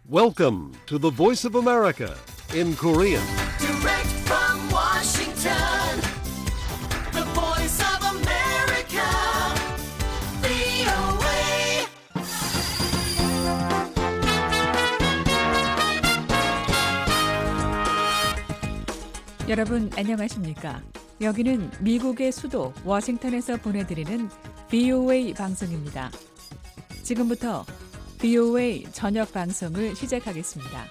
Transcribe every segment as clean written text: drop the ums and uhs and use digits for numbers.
Welcome to the Voice of America in Korean. Direct from Washington, the voice of America, VOA. 여러분 안녕하십니까? 여기는 미국의 수도 워싱턴에서 보내드리는 VOA 방송입니다. 지금부터 VOA 저녁 방송을 시작하겠습니다.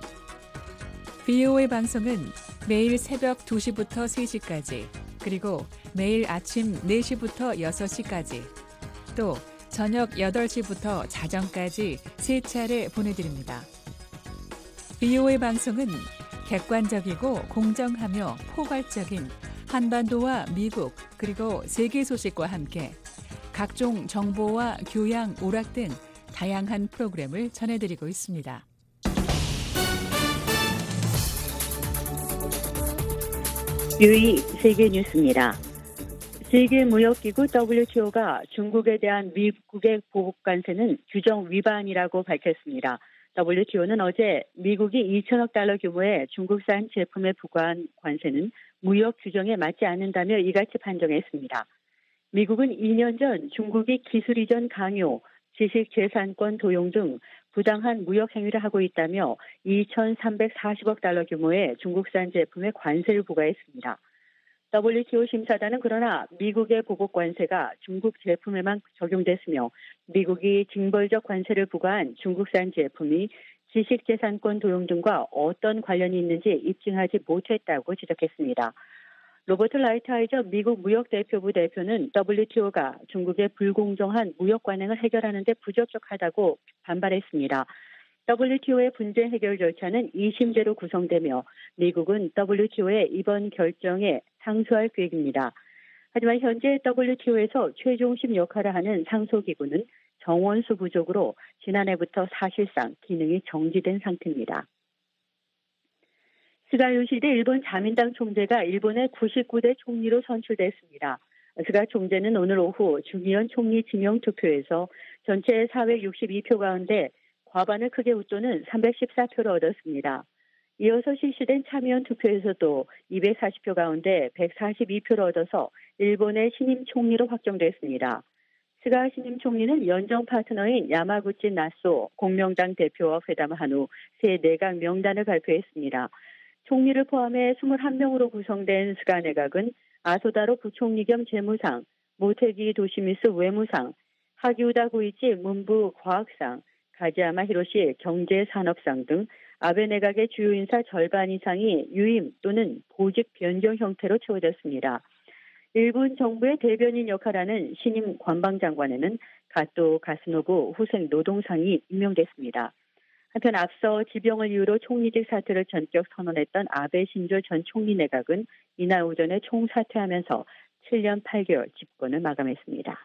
VOA 방송은 매일 새벽 2시부터 3시까지, 그리고 매일 아침 4시부터 6시까지, 또 저녁 8시부터 자정까지 3차례 보내드립니다. VOA 방송은 객관적이고 공정하며 포괄적인 한반도와 미국 그리고 세계 소식과 함께 각종 정보와 교양, 오락 등 다양한 프로그램을 전해드리고 있습니다. 유의 세계 뉴스입니다. 세계무역기구 WTO가 중국에 대한 미국의 보복 관세는 규정 위반이라고 밝혔습니다. WTO는 어제 미국이 2천억 달러 규모의 중국산 제품에 부과한 관세는 무역 규정에 맞지 않는다며 이같이 판정했습니다. 미국은 2년 전 중국이 기술 이전 강요, 지식재산권 도용 등 부당한 무역 행위를 하고 있다며 2,340억 달러 규모의 중국산 제품에 관세를 부과했습니다. WTO 심사단은 그러나 미국의 보복 관세가 중국 제품에만 적용됐으며 미국이 징벌적 관세를 부과한 중국산 제품이 지식재산권 도용 등과 어떤 관련이 있는지 입증하지 못했다고 지적했습니다. 로버트 라이트하이저 미국 무역대표부 대표는 WTO가 중국의 불공정한 무역 관행을 해결하는 데 부적격하다고 반발했습니다. WTO의 분쟁 해결 절차는 2심제로 구성되며 미국은 WTO의 이번 결정에 상소할 계획입니다. 하지만 현재 WTO에서 최종심 역할을 하는 상소기구는 정원수 부족으로 지난해부터 사실상 기능이 정지된 상태입니다. 스가 요시히데 일본 자민당 총재가 일본의 99대 총리로 선출됐습니다. 스가 총재는 오늘 오후 중의원 총리 지명 투표에서 전체 462표 가운데 과반을 크게 웃도는 314표를 얻었습니다. 이어서 실시된 참여원 투표에서도 240표 가운데 142표를 얻어서 일본의 신임 총리로 확정됐습니다. 스가 신임 총리는 연정 파트너인 야마구치 나소 공명당 대표와 회담을 한 후 새 내각 명단을 발표했습니다. 총리를 포함해 21명으로 구성된 스가 내각은 아소다로 부총리 겸 재무상, 모테기 도시미스 외무상, 하기우다 고이치 문부 과학상, 가지야마 히로시 경제산업상 등 아베 내각의 주요 인사 절반 이상이 유임 또는 보직 변경 형태로 채워졌습니다. 일본 정부의 대변인 역할하는 신임 관방장관에는 가토 가스노부 후생 노동상이 임명됐습니다. 한편 앞서 지병을 이유로 총리직 사퇴를 전격 선언했던 아베 신조 전 총리 내각은 이날 오전에 총사퇴하면서 7년 8개월 집권을 마감했습니다.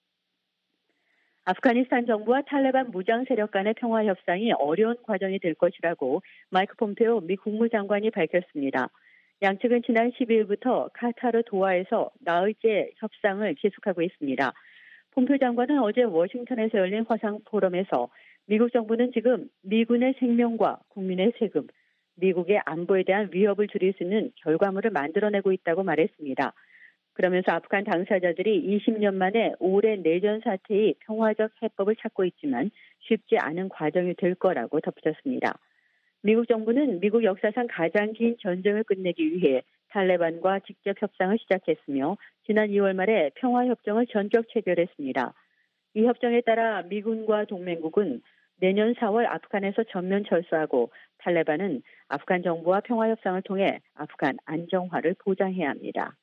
아프가니스탄 정부와 탈레반 무장 세력 간의 평화 협상이 어려운 과정이 될 것이라고 마이크 폼페오 미 국무장관이 밝혔습니다. 양측은 지난 12일부터 카타르 도하에서 나흘째 협상을 계속하고 있습니다. 폼페오 장관은 어제 워싱턴에서 열린 화상 포럼에서 미국 정부는 지금 미군의 생명과 국민의 세금, 미국의 안보에 대한 위협을 줄일 수 있는 결과물을 만들어내고 있다고 말했습니다. 그러면서 아프간 당사자들이 20년 만에 오랜 내전 사태의 평화적 해법을 찾고 있지만 쉽지 않은 과정이 될 거라고 덧붙였습니다. 미국 정부는 미국 역사상 가장 긴 전쟁을 끝내기 위해 탈레반과 직접 협상을 시작했으며 지난 2월 말에 평화협정을 전격 체결했습니다. 이 협정에 따라 미군과 동맹국은 내년 4월 아프간에서 전면 철수하고 탈레반은 아프간 정부와 평화협상을 통해 아프간 안정화를 보장해야 합니다.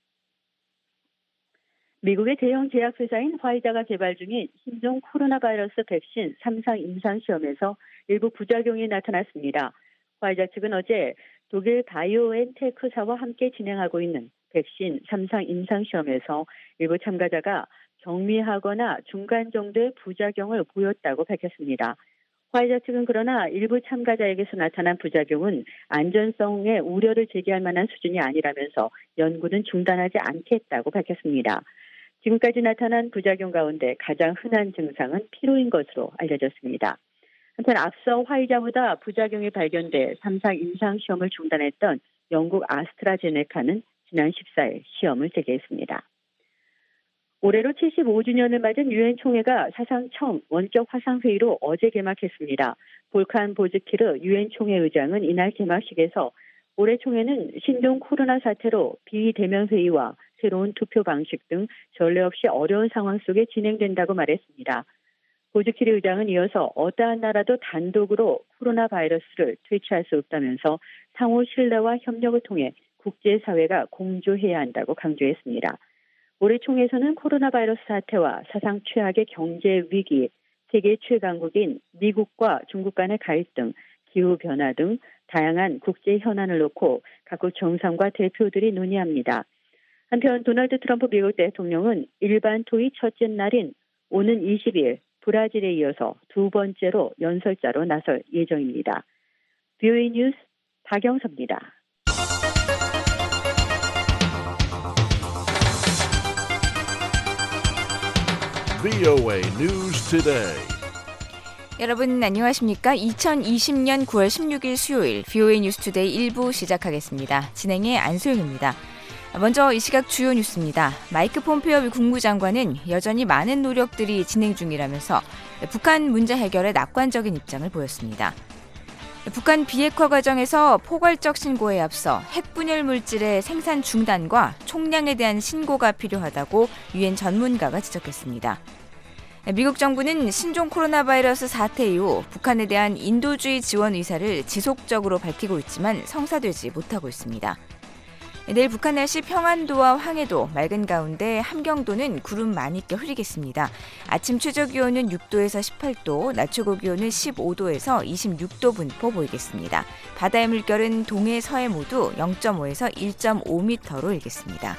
미국의 대형 제약회사인 화이자가 개발 중인 신종 코로나 바이러스 백신 3상 임상시험에서 일부 부작용이 나타났습니다. 화이자 측은 어제 독일 바이오엔테크사와 함께 진행하고 있는 백신 3상 임상시험에서 일부 참가자가 경미하거나 중간 정도의 부작용을 보였다고 밝혔습니다. 화이자 측은 그러나 일부 참가자에게서 나타난 부작용은 안전성의 우려를 제기할 만한 수준이 아니라면서 연구는 중단하지 않겠다고 밝혔습니다. 지금까지 나타난 부작용 가운데 가장 흔한 증상은 피로인 것으로 알려졌습니다. 한편 앞서 화이자보다 부작용이 발견돼 3상 임상시험을 중단했던 영국 아스트라제네카는 지난 14일 시험을 재개했습니다. 올해로 75주년을 맞은 유엔 총회가 사상 처음 원격 화상회의로 어제 개막했습니다. 볼칸 보즈키르 유엔 총회 의장은 이날 개막식에서 올해 총회는 신종 코로나 사태로 비대면 회의와 새로운 투표 방식 등 전례 없이 어려운 상황 속에 진행된다고 말했습니다. 보즈키르 의장은 이어서 어떠한 나라도 단독으로 코로나 바이러스를 퇴치할 수 없다면서 상호 신뢰와 협력을 통해 국제사회가 공조해야 한다고 강조했습니다. 올해 총회에서는 코로나 바이러스 사태와 사상 최악의 경제 위기, 세계 최강국인 미국과 중국 간의 갈등, 기후변화 등 다양한 국제 현안을 놓고 각국 정상과 대표들이 논의합니다. 한편 도널드 트럼프 미국 대통령은 일반 토의 첫째 날인 오는 20일 브라질에 이어서 두 번째로 연설자로 나설 예정입니다. VOA 뉴스 박영섭입니다. VOA News Today. 여러분 안녕하십니까? 2020년 9월 16일 수요일 VOA 뉴스 투데이 1부 시작하겠습니다. 진행의 안소영입니다. 먼저 이 시각 주요 뉴스입니다. 마이크 폼페오 미 국무장관은 여전히 많은 노력들이 진행 중이라면서 북한 문제 해결에 낙관적인 입장을 보였습니다. 북한 비핵화 과정에서 포괄적 신고에 앞서 핵분열 물질의 생산 중단과 총량에 대한 신고가 필요하다고 유엔 전문가가 지적했습니다. 미국 정부는 신종 코로나 바이러스 사태 이후 북한에 대한 인도주의 지원 의사를 지속적으로 밝히고 있지만 성사되지 못하고 있습니다. 내일 북한 날씨 평안도와 황해도 맑은 가운데 함경도는 구름 많이 껴 흐리겠습니다. 아침 최저기온은 6도에서 18도, 낮 최고기온은 15도에서 26도 분포 보이겠습니다. 바다의 물결은 동해 서해 모두 0.5에서 1.5m로 일겠습니다.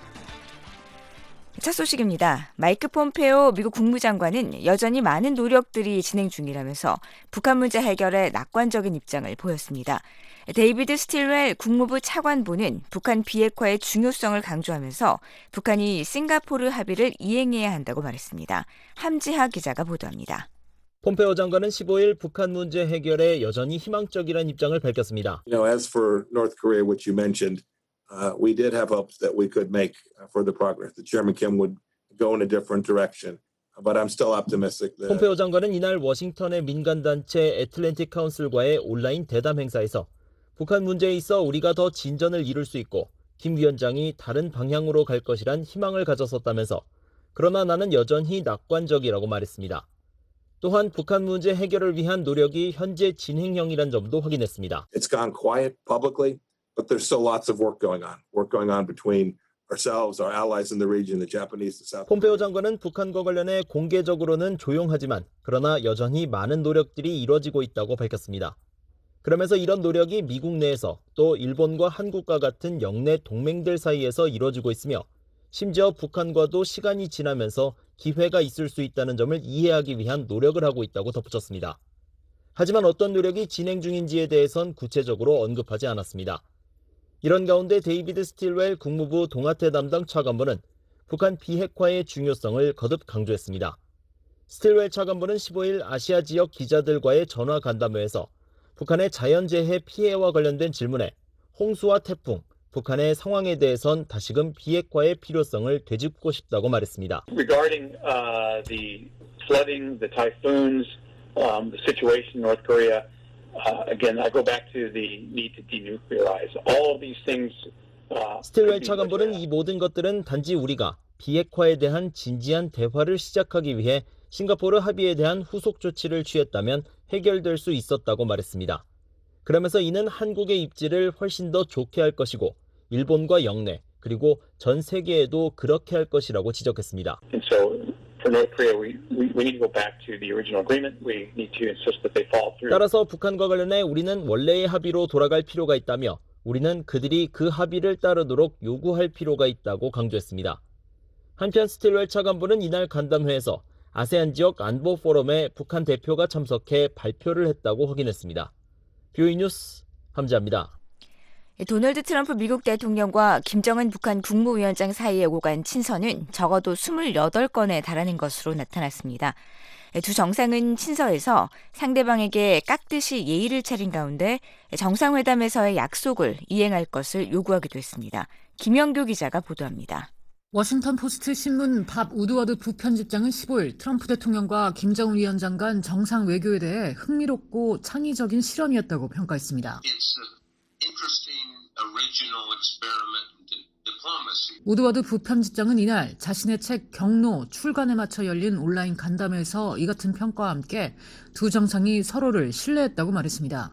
첫 소식입니다. 마이크 폼페오 미국 국무장관은 여전히 많은 노력들이 진행 중이라면서 북한 문제 해결에 낙관적인 입장을 보였습니다. 데이비드 스틸웰 국무부 차관보는 북한 비핵화의 중요성을 강조하면서 북한이 싱가포르 합의를 이행해야 한다고 말했습니다. 함지하 기자가 보도합니다. 폼페오 장관은 15일 북한 문제 해결에 여전히 희망적이라는 입장을 밝혔습니다. As for North Korea, which you mentioned, we did have hopes that we could make further progress. The Chairman Kim would go in a different direction. But I'm still optimistic that... 폼페오 장관은 이날 워싱턴의 민간단체 애틀랜틱 카운슬과의 온라인 대담 행사에서 북한 문제에 있어 우리가 더 진전을 이룰 수 있고 김 위원장이 다른 방향으로 갈 것이란 희망을 가졌었다면서 그러나 나는 여전히 낙관적이라고 말했습니다. 또한 북한 문제 해결을 위한 노력이 현재 진행형이란 점도 확인했습니다. It's gone quiet publicly, but there's still lots of work going on between ourselves, our allies in the region, the Japanese, the South. 폼페오 장관은 북한과 관련해 공개적으로는 조용하지만 그러나 여전히 많은 노력들이 이뤄지고 있다고 밝혔습니다. 그러면서 이런 노력이 미국 내에서 또 일본과 한국과 같은 영내 동맹들 사이에서 이뤄지고 있으며 심지어 북한과도 시간이 지나면서 기회가 있을 수 있다는 점을 이해하기 위한 노력을 하고 있다고 덧붙였습니다. 하지만 어떤 노력이 진행 중인지에 대해선 구체적으로 언급하지 않았습니다. 이런 가운데 데이비드 스틸웰 국무부 동아태 담당 차관보는 북한 비핵화의 중요성을 거듭 강조했습니다. 스틸웰 차관보는 15일 아시아 지역 기자들과의 전화 간담회에서 북한의 자연재해 피해와 관련된 질문에 홍수와 태풍, 북한의 상황에 대해선 다시금 비핵화의 필요성을 되짚고 싶다고 말했습니다. Regarding the flooding, the typhoons, the situation in North Korea, again, I go back to the need to denuclearize. All of these things. 스틸웰 차관보는 이 모든 것들은 단지 우리가 비핵화에 대한 진지한 대화를 시작하기 위해 싱가포르 합의에 대한 후속 조치를 취했다면 해결될 수 있었다고 말했습니다. 그러면서 이는 한국의 입지를 훨씬 더 좋게 할 것이고 일본과 영내 그리고 전 세계에도 그렇게 할 것이라고 지적했습니다. And so for North Korea, we need to go back to the original agreement. We need to insist that they follow through. 따라서 북한과 관련해 우리는 원래의 합의로 돌아갈 필요가 있다며 우리는 그들이 그 합의를 따르도록 요구할 필요가 있다고 강조했습니다. 한편 스틸웰 차관보는 이날 간담회에서 아세안 지역 안보 포럼에 북한 대표가 참석해 발표를 했다고 확인했습니다. VOA 뉴스 함지아입니다. 도널드 트럼프 미국 대통령과 김정은 북한 국무위원장 사이에 오간 친서는 적어도 28건에 달하는 것으로 나타났습니다. 두 정상은 친서에서 상대방에게 깍듯이 예의를 차린 가운데 정상회담에서의 약속을 이행할 것을 요구하기도 했습니다. 김영교 기자가 보도합니다. 워싱턴 포스트 신문 밥 우드워드 부편집장은 15일 트럼프 대통령과 김정은 위원장 간 정상 외교에 대해 흥미롭고 창의적인 실험이었다고 평가했습니다. 우드워드 부편집장은 이날 자신의 책 경로 출간에 맞춰 열린 온라인 간담회에서 이 같은 평가와 함께 두 정상이 서로를 신뢰했다고 말했습니다.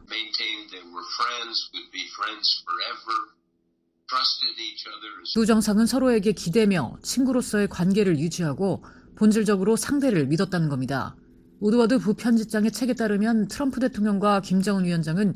두 정상은 서로에게 기대며 친구로서의 관계를 유지하고 본질적으로 상대를 믿었다는 겁니다. 우드워드 부편집장의 책에 따르면 트럼프 대통령과 김정은 위원장은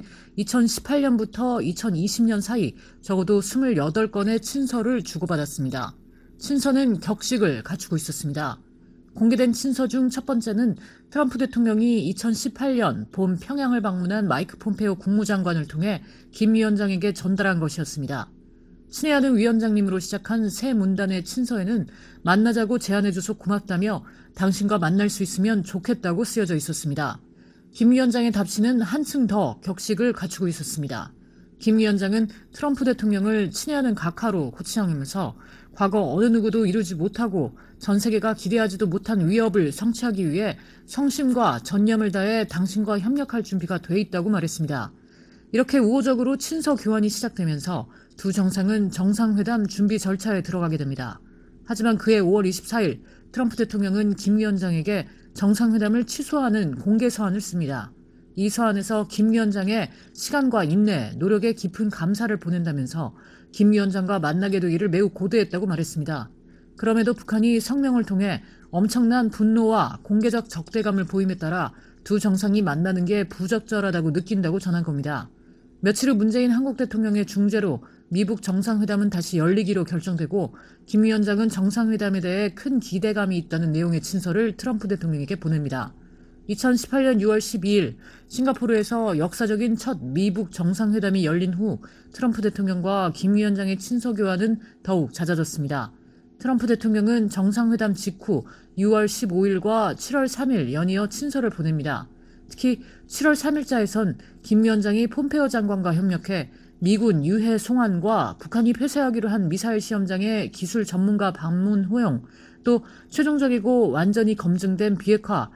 2018년부터 2020년 사이 적어도 28건의 친서를 주고받았습니다. 친서는 격식을 갖추고 있었습니다. 공개된 친서 중 첫 번째는 트럼프 대통령이 2018년 봄 평양을 방문한 마이크 폼페오 국무장관을 통해 김 위원장에게 전달한 것이었습니다. 친애하는 위원장님으로 시작한 새 문단의 친서에는 만나자고 제안해줘서 고맙다며 당신과 만날 수 있으면 좋겠다고 쓰여져 있었습니다. 김 위원장의 답신은 한층 더 격식을 갖추고 있었습니다. 김 위원장은 트럼프 대통령을 친애하는 각하로 호칭하면서 과거 어느 누구도 이루지 못하고 전 세계가 기대하지도 못한 위협을 성취하기 위해 성심과 전념을 다해 당신과 협력할 준비가 돼 있다고 말했습니다. 이렇게 우호적으로 친서 교환이 시작되면서 두 정상은 정상회담 준비 절차에 들어가게 됩니다. 하지만 그해 5월 24일 트럼프 대통령은 김 위원장에게 정상회담을 취소하는 공개 서한을 씁니다. 이 서한에서 김 위원장의 시간과 인내, 노력에 깊은 감사를 보낸다면서 김 위원장과 만나게 되기를 매우 고대했다고 말했습니다. 그럼에도 북한이 성명을 통해 엄청난 분노와 공개적 적대감을 보임에 따라 두 정상이 만나는 게 부적절하다고 느낀다고 전한 겁니다. 며칠 후 문재인 한국 대통령의 중재로 미북 정상회담은 다시 열리기로 결정되고 김 위원장은 정상회담에 대해 큰 기대감이 있다는 내용의 친서를 트럼프 대통령에게 보냅니다. 2018년 6월 12일 싱가포르에서 역사적인 첫 미북 정상회담이 열린 후 트럼프 대통령과 김 위원장의 친서 교환은 더욱 잦아졌습니다. 트럼프 대통령은 정상회담 직후 6월 15일과 7월 3일 연이어 친서를 보냅니다. 특히 7월 3일자에선 김 위원장이 폼페오 장관과 협력해 미군 유해 송환과 북한이 폐쇄하기로 한 미사일 시험장의 기술 전문가 방문 허용, 또 최종적이고 완전히 검증된 비핵화,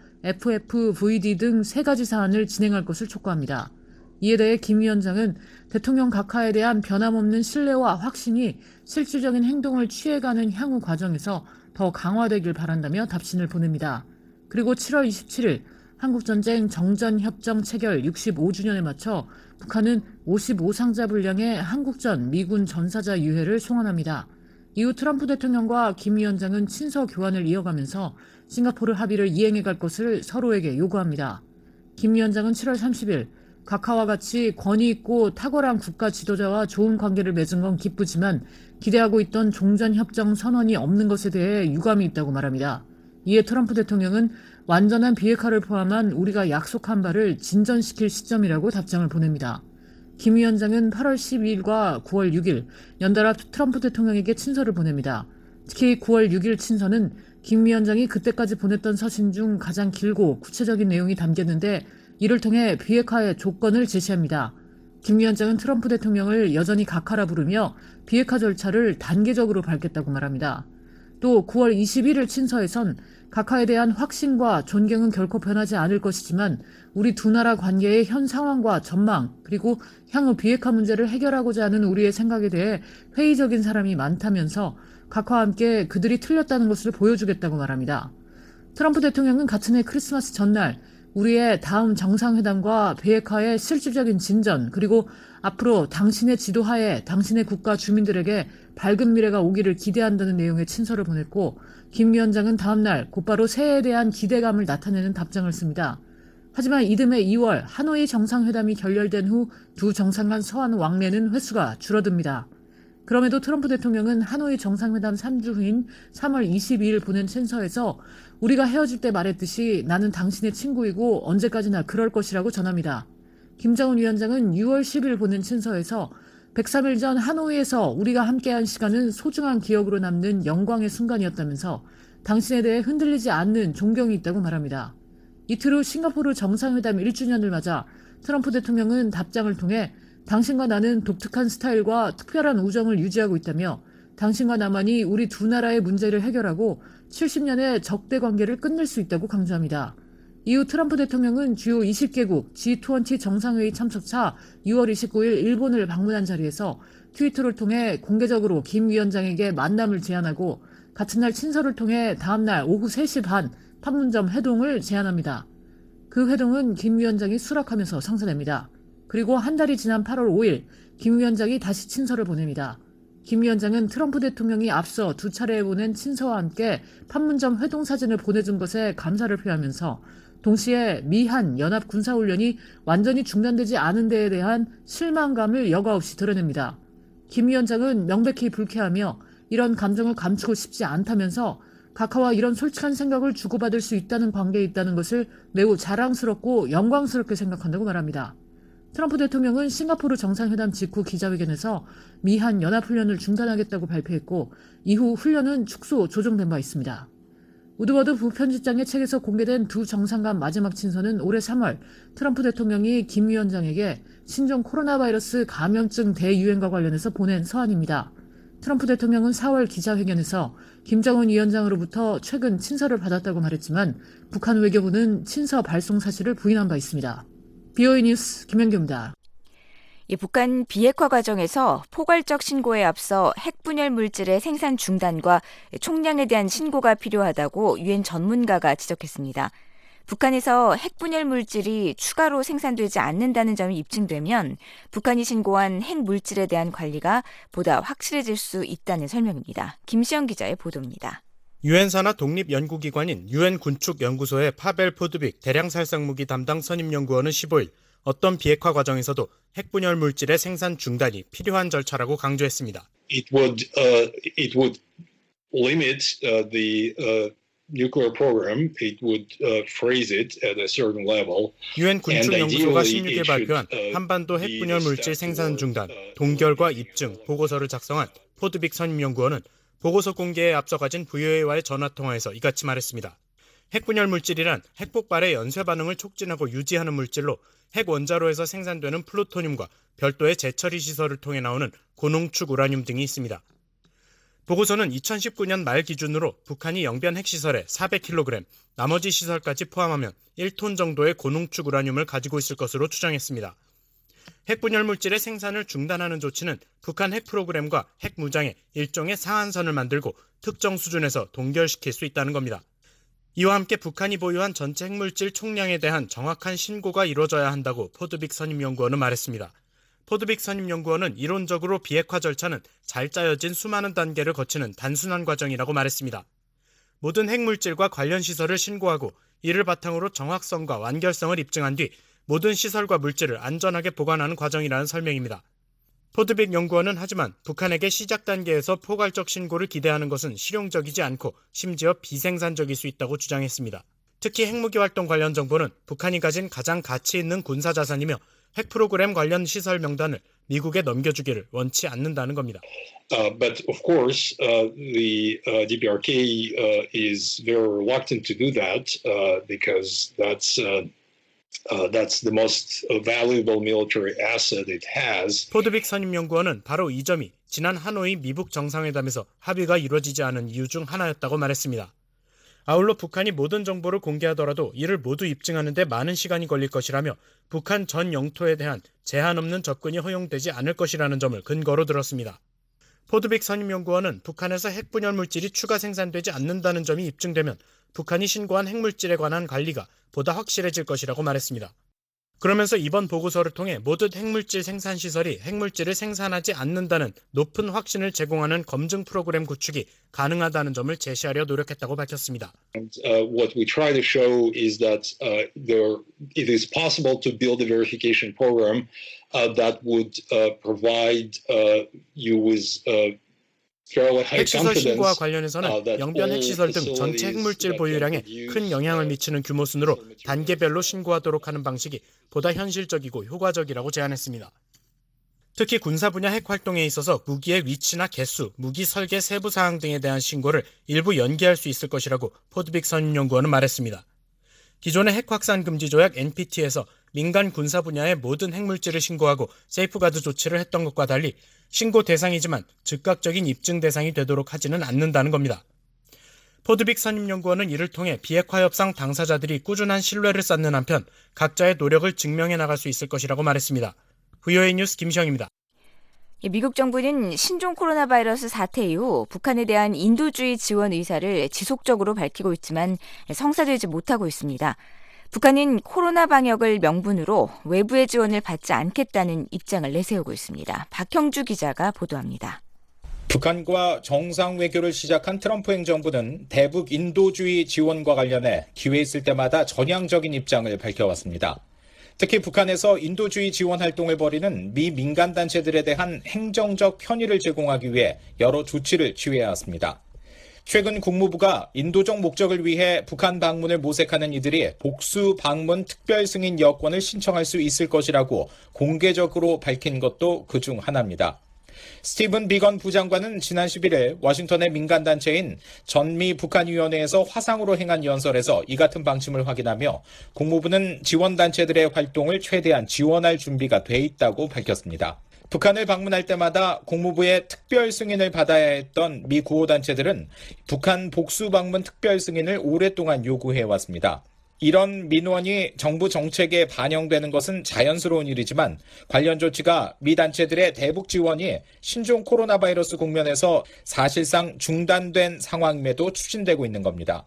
FFVD 등 3가지 사안을 진행할 것을 촉구합니다. 이에 대해 김 위원장은 대통령 각하에 대한 변함없는 신뢰와 확신이 실질적인 행동을 취해가는 향후 과정에서 더 강화되길 바란다며 답신을 보냅니다. 그리고 7월 27일 한국전쟁 정전협정 체결 65주년에 맞춰 북한은 55상자 분량의 한국전 미군 전사자 유해를 송환합니다. 이후 트럼프 대통령과 김 위원장은 친서 교환을 이어가면서 싱가포르 합의를 이행해갈 것을 서로에게 요구합니다. 김 위원장은 7월 30일 각하와 같이 권위 있고 탁월한 국가 지도자와 좋은 관계를 맺은 건 기쁘지만 기대하고 있던 종전협정 선언이 없는 것에 대해 유감이 있다고 말합니다. 이에 트럼프 대통령은 완전한 비핵화를 포함한 우리가 약속한 바를 진전시킬 시점이라고 답장을 보냅니다. 김 위원장은 8월 12일과 9월 6일 연달아 트럼프 대통령에게 친서를 보냅니다. 특히 9월 6일 친서는 김 위원장이 그때까지 보냈던 서신 중 가장 길고 구체적인 내용이 담겼는데 이를 통해 비핵화의 조건을 제시합니다. 김 위원장은 트럼프 대통령을 여전히 각하라 부르며 비핵화 절차를 단계적으로 밟겠다고 말합니다. 또 9월 21일 친서에선 각하에 대한 확신과 존경은 결코 변하지 않을 것이지만 우리 두 나라 관계의 현 상황과 전망 그리고 향후 비핵화 문제를 해결하고자 하는 우리의 생각에 대해 회의적인 사람이 많다면서 각하와 함께 그들이 틀렸다는 것을 보여주겠다고 말합니다. 트럼프 대통령은 같은 해 크리스마스 전날 우리의 다음 정상회담과 비핵화의 실질적인 진전 그리고 앞으로 당신의 지도하에 당신의 국가 주민들에게 밝은 미래가 오기를 기대한다는 내용의 친서를 보냈고 김 위원장은 다음날 곧바로 새해에 대한 기대감을 나타내는 답장을 씁니다. 하지만 이듬해 2월 하노이 정상회담이 결렬된 후 두 정상 간 서한 왕래는 횟수가 줄어듭니다. 그럼에도 트럼프 대통령은 하노이 정상회담 3주 후인 3월 22일 보낸 친서에서 우리가 헤어질 때 말했듯이 나는 당신의 친구이고 언제까지나 그럴 것이라고 전합니다. 김정은 위원장은 6월 10일 보낸 친서에서 103일 전 하노이에서 우리가 함께한 시간은 소중한 기억으로 남는 영광의 순간이었다면서 당신에 대해 흔들리지 않는 존경이 있다고 말합니다. 이틀 후 싱가포르 정상회담 1주년을 맞아 트럼프 대통령은 답장을 통해 당신과 나는 독특한 스타일과 특별한 우정을 유지하고 있다며 당신과 나만이 우리 두 나라의 문제를 해결하고 70년의 적대 관계를 끝낼 수 있다고 강조합니다. 이후 트럼프 대통령은 주요 20개국 G20 정상회의 참석차 6월 29일 일본을 방문한 자리에서 트위터를 통해 공개적으로 김 위원장에게 만남을 제안하고 같은 날 친서를 통해 다음 날 오후 3시 반 판문점 회동을 제안합니다. 그 회동은 김 위원장이 수락하면서 성사됩니다. 그리고 한 달이 지난 8월 5일 김 위원장이 다시 친서를 보냅니다. 김 위원장은 트럼프 대통령이 앞서 두 차례 보낸 친서와 함께 판문점 회동 사진을 보내준 것에 감사를 표하면서 동시에 미한 연합 군사훈련이 완전히 중단되지 않은 데에 대한 실망감을 여과 없이 드러냅니다. 김 위원장은 명백히 불쾌하며 이런 감정을 감추고 싶지 않다면서 각하와 이런 솔직한 생각을 주고받을 수 있다는 관계에 있다는 것을 매우 자랑스럽고 영광스럽게 생각한다고 말합니다. 트럼프 대통령은 싱가포르 정상회담 직후 기자회견에서 미한 연합훈련을 중단하겠다고 발표했고 이후 훈련은 축소 조정된 바 있습니다. 우드워드 부편집장의 책에서 공개된 두 정상 간 마지막 친서는 올해 3월 트럼프 대통령이 김 위원장에게 신종 코로나 바이러스 감염증 대유행과 관련해서 보낸 서한입니다. 트럼프 대통령은 4월 기자회견에서 김정은 위원장으로부터 최근 친서를 받았다고 말했지만 북한 외교부는 친서 발송 사실을 부인한 바 있습니다. BOE 뉴스 김현규입니다. 북한 비핵화 과정에서 포괄적 신고에 앞서 핵분열 물질의 생산 중단과 총량에 대한 신고가 필요하다고 유엔 전문가가 지적했습니다. 북한에서 핵분열 물질이 추가로 생산되지 않는다는 점이 입증되면 북한이 신고한 핵물질에 대한 관리가 보다 확실해질 수 있다는 설명입니다. 김시영 기자의 보도입니다. 유엔 산하 독립 연구기관인 유엔 군축연구소의 파벨 포드빅 대량살상무기 담당 선임연구원은 15일 어떤 비핵화 과정에서도 핵분열 물질의 생산 중단이 필요한 절차라고 강조했습니다. It would limit the nuclear program. It would freeze it at a certain level. 유엔 군축연구소가 16일 발표한 한반도 핵분열 물질 생산 중단 동결과 입증 보고서를 작성한 포드빅 선임연구원은 보고서 공개에 앞서 가진 VOA와의 전화통화에서 이같이 말했습니다. 핵분열 물질이란 핵폭발의 연쇄 반응을 촉진하고 유지하는 물질로 핵 원자로에서 생산되는 플루토늄과 별도의 재처리 시설을 통해 나오는 고농축 우라늄 등이 있습니다. 보고서는 2019년 말 기준으로 북한이 영변 핵시설에 400kg, 나머지 시설까지 포함하면 1톤 정도의 고농축 우라늄을 가지고 있을 것으로 추정했습니다. 핵분열 물질의 생산을 중단하는 조치는 북한 핵 프로그램과 핵 무장의 일종의 상한선을 만들고 특정 수준에서 동결시킬 수 있다는 겁니다. 이와 함께 북한이 보유한 전체 핵물질 총량에 대한 정확한 신고가 이루어져야 한다고 포드빅 선임연구원은 말했습니다. 포드빅 선임연구원은 이론적으로 비핵화 절차는 잘 짜여진 수많은 단계를 거치는 단순한 과정이라고 말했습니다. 모든 핵물질과 관련 시설을 신고하고 이를 바탕으로 정확성과 완결성을 입증한 뒤 모든 시설과 물질을 안전하게 보관하는 과정이라는 설명입니다. 포드빅 연구원은 하지만 북한에게 시작 단계에서 포괄적 신고를 기대하는 것은 실용적이지 않고 심지어 비생산적일 수 있다고 주장했습니다. 특히 핵무기 활동 관련 정보는 북한이 가진 가장 가치 있는 군사자산이며 핵 프로그램 관련 시설 명단을 미국에 넘겨주기를 원치 않는다는 겁니다. But of course, the DPRK is very reluctant to do that because that's the most valuable military asset it has. 포드빅 선임연구원은 바로 이 점이 지난 하노이 미북 정상회담에서 합의가 이루어지지 않은 이유 중 하나였다고 말했습니다. 아울러 북한이 모든 정보를 공개하더라도 이를 모두 입증하는 데 많은 시간이 걸릴 것이라며 북한 전 영토에 대한 제한 없는 접근이 허용되지 않을 것이라는 점을 근거로 들었습니다. 포드빅 선임연구원은 북한에서 핵분열 물질이 추가 생산되지 않는다는 점이 입증되면 북한이 신고한 핵물질에 관한 관리가 보다 확실해질 것이라고 말했습니다. 그러면서 이번 보고서를 통해 모든 핵물질 생산 시설이 핵물질을 생산하지 않는다는 높은 확신을 제공하는 검증 프로그램 구축이 가능하다는 점을 제시하려 노력했다고 밝혔습니다. What we try to show is that it is possible to build a verification program that would provide you with 핵시설 신고와 관련해서는 영변 핵시설 등 전체 핵물질 보유량에 큰 영향을 미치는 규모 순으로 단계별로 신고하도록 하는 방식이 보다 현실적이고 효과적이라고 제안했습니다. 특히 군사 분야 핵 활동에 있어서 무기의 위치나 개수, 무기 설계 세부 사항 등에 대한 신고를 일부 연기할 수 있을 것이라고 포드빅 선임연구원은 말했습니다. 기존의 핵 확산 금지 조약 NPT에서 민간 군사 분야의 모든 핵물질을 신고하고 세이프가드 조치를 했던 것과 달리 신고 대상이지만 즉각적인 입증 대상이 되도록 하지는 않는다는 겁니다. 포드빅 선임연구원은 이를 통해 비핵화 협상 당사자들이 꾸준한 신뢰를 쌓는 한편 각자의 노력을 증명해 나갈 수 있을 것이라고 말했습니다. VOA 뉴스 김시영입니다. 미국 정부는 신종 코로나 바이러스 사태 이후 북한에 대한 인도주의 지원 의사를 지속적으로 밝히고 있지만 성사되지 못하고 있습니다. 북한은 코로나 방역을 명분으로 외부의 지원을 받지 않겠다는 입장을 내세우고 있습니다. 박형주 기자가 보도합니다. 북한과 정상 외교를 시작한 트럼프 행정부는 대북 인도주의 지원과 관련해 기회 있을 때마다 전향적인 입장을 밝혀왔습니다. 특히 북한에서 인도주의 지원 활동을 벌이는 미 민간단체들에 대한 행정적 편의를 제공하기 위해 여러 조치를 취해왔습니다. 최근 국무부가 인도적 목적을 위해 북한 방문을 모색하는 이들이 복수 방문 특별 승인 여권을 신청할 수 있을 것이라고 공개적으로 밝힌 것도 그중 하나입니다. 스티븐 비건 부장관은 지난 11일 워싱턴의 민간단체인 전미 북한위원회에서 화상으로 행한 연설에서 이 같은 방침을 확인하며 국무부는 지원단체들의 활동을 최대한 지원할 준비가 돼 있다고 밝혔습니다. 북한을 방문할 때마다 국무부의 특별 승인을 받아야 했던 미 구호단체들은 북한 복수 방문 특별 승인을 오랫동안 요구해왔습니다. 이런 민원이 정부 정책에 반영되는 것은 자연스러운 일이지만 관련 조치가 미 단체들의 대북 지원이 신종 코로나 바이러스 국면에서 사실상 중단된 상황임에도 추진되고 있는 겁니다.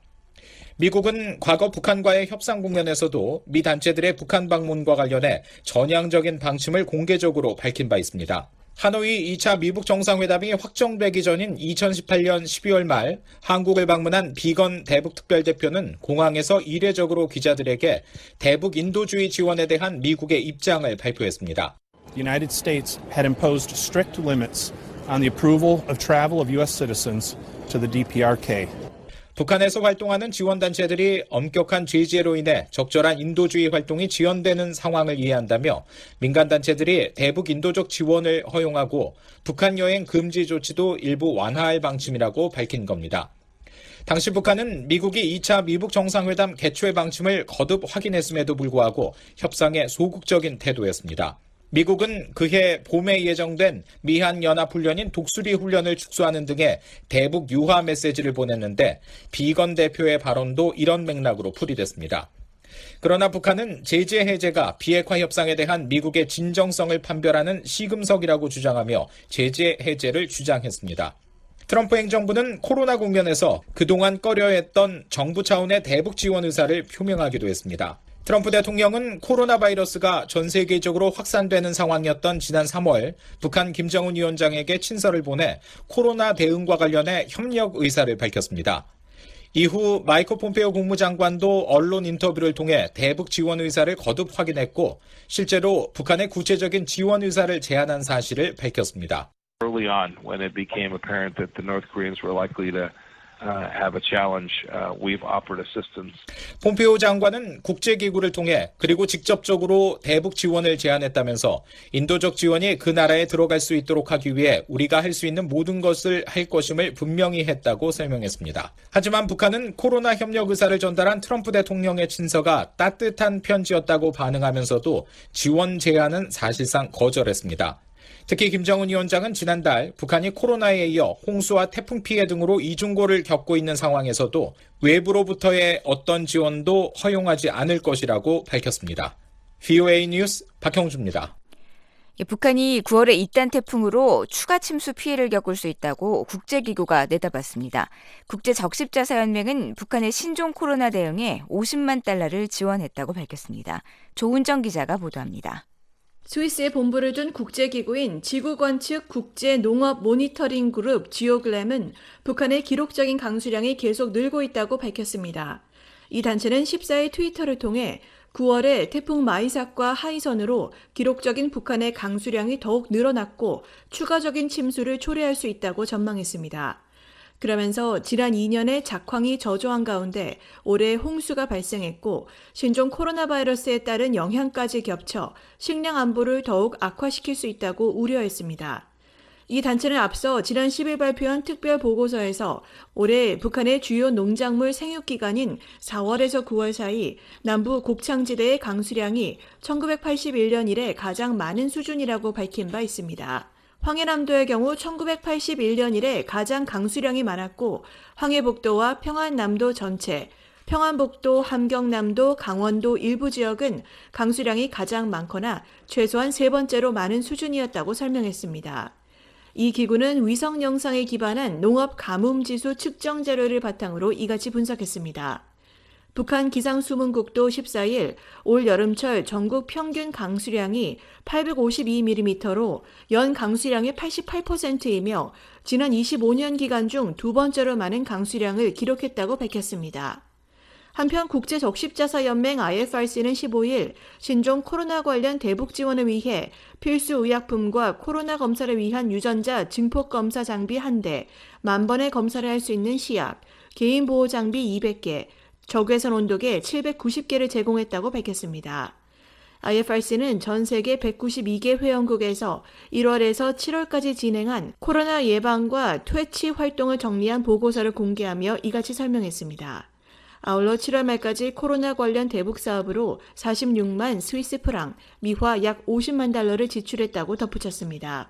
미국은 과거 북한과의 협상 국면에서도 미 단체들의 북한 방문과 관련해 전향적인 방침을 공개적으로 밝힌 바 있습니다. 하노이 2차 미북 정상회담이 확정되기 전인 2018년 12월 말 한국을 방문한 비건 대북 특별대표는 공항에서 이례적으로 기자들에게 대북 인도주의 지원에 대한 미국의 입장을 발표했습니다. The United States had imposed strict limits on the approval of travel of U.S. citizens to the DPRK. 북한에서 활동하는 지원단체들이 엄격한 제재로 인해 적절한 인도주의 활동이 지연되는 상황을 이해한다며 민간단체들이 대북 인도적 지원을 허용하고 북한 여행 금지 조치도 일부 완화할 방침이라고 밝힌 겁니다. 당시 북한은 미국이 2차 미북 정상회담 개최 방침을 거듭 확인했음에도 불구하고 협상에 소극적인 태도였습니다. 미국은 그해 봄에 예정된 미한연합훈련인 독수리 훈련을 축소하는 등의 대북 유화 메시지를 보냈는데 비건 대표의 발언도 이런 맥락으로 풀이됐습니다. 그러나 북한은 제재 해제가 비핵화 협상에 대한 미국의 진정성을 판별하는 시금석이라고 주장하며 제재 해제를 주장했습니다. 트럼프 행정부는 코로나 국면에서 그동안 꺼려했던 정부 차원의 대북 지원 의사를 표명하기도 했습니다. 트럼프 대통령은 코로나 바이러스가 전 세계적으로 확산되는 상황이었던 지난 3월 북한 김정은 위원장에게 친서를 보내 코로나 대응과 관련해 협력 의사를 밝혔습니다. 이후 마이크 폼페오 국무장관도 언론 인터뷰를 통해 대북 지원 의사를 거듭 확인했고 실제로 북한의 구체적인 지원 의사를 제안한 사실을 밝혔습니다. Early on, when it became apparent that the North Koreans were likely to have a challenge, we've offered assistance. 폼페오 장관은 국제기구를 통해 그리고 직접적으로 대북 지원을 제안했다면서 인도적 지원이 그 나라에 들어갈 수 있도록 하기 위해 우리가 할 수 있는 모든 것을 할 것임을 분명히 했다고 설명했습니다. 하지만 북한은 코로나 협력 의사를 전달한 트럼프 대통령의 친서가 따뜻한 편지였다고 반응하면서도 지원 제안은 사실상 거절했습니다. 특히 김정은 위원장은 지난달 북한이 코로나에 이어 홍수와 태풍 피해 등으로 이중고를 겪고 있는 상황에서도 외부로부터의 어떤 지원도 허용하지 않을 것이라고 밝혔습니다. VOA 뉴스 박형주입니다. 북한이 9월에 이딴 태풍으로 추가 침수 피해를 겪을 수 있다고 국제기구가 내다봤습니다. 국제적십자사연맹은 북한의 신종 코로나 대응에 50만 달러를 지원했다고 밝혔습니다. 조은정 기자가 보도합니다. 스위스에 본부를 둔 국제기구인 지구관측 국제농업 모니터링 그룹 지오글램은 북한의 기록적인 강수량이 계속 늘고 있다고 밝혔습니다. 이 단체는 14일 트위터를 통해 9월에 태풍 마이삭과 하이선으로 기록적인 북한의 강수량이 더욱 늘어났고 추가적인 침수를 초래할 수 있다고 전망했습니다. 그러면서 지난 2년의 작황이 저조한 가운데 올해 홍수가 발생했고 신종 코로나 바이러스에 따른 영향까지 겹쳐 식량 안보를 더욱 악화시킬 수 있다고 우려했습니다. 이 단체는 앞서 지난 10일 발표한 특별 보고서에서 올해 북한의 주요 농작물 생육기간인 4월에서 9월 사이 남부 곡창지대의 강수량이 1981년 이래 가장 많은 수준이라고 밝힌 바 있습니다. 황해남도의 경우 1981년 이래 가장 강수량이 많았고 황해북도와 평안남도 전체, 평안북도, 함경남도, 강원도 일부 지역은 강수량이 가장 많거나 최소한 세 번째로 많은 수준이었다고 설명했습니다. 이 기구는 위성 영상에 기반한 농업 가뭄지수 측정 자료를 바탕으로 이같이 분석했습니다. 북한 기상수문국도 14일 올 여름철 전국 평균 강수량이 852mm로 연 강수량의 88%이며 지난 25년 기간 중 두 번째로 많은 강수량을 기록했다고 밝혔습니다. 한편 국제적십자사연맹 IFRC는 15일 신종 코로나 관련 대북 지원을 위해 필수 의약품과 코로나 검사를 위한 유전자 증폭 검사 장비 1대, 10,000번의 검사를 할 수 있는 시약, 개인 보호 장비 200개, 적외선 온도계 790개를 제공했다고 밝혔습니다. IFRC는 전 세계 192개 회원국에서 1월에서 7월까지 진행한 코로나 예방과 퇴치 활동을 정리한 보고서를 공개하며 이같이 설명했습니다. 아울러 7월 말까지 코로나 관련 대북 사업으로 46만 스위스 프랑, 미화 약 50만 달러를 지출했다고 덧붙였습니다.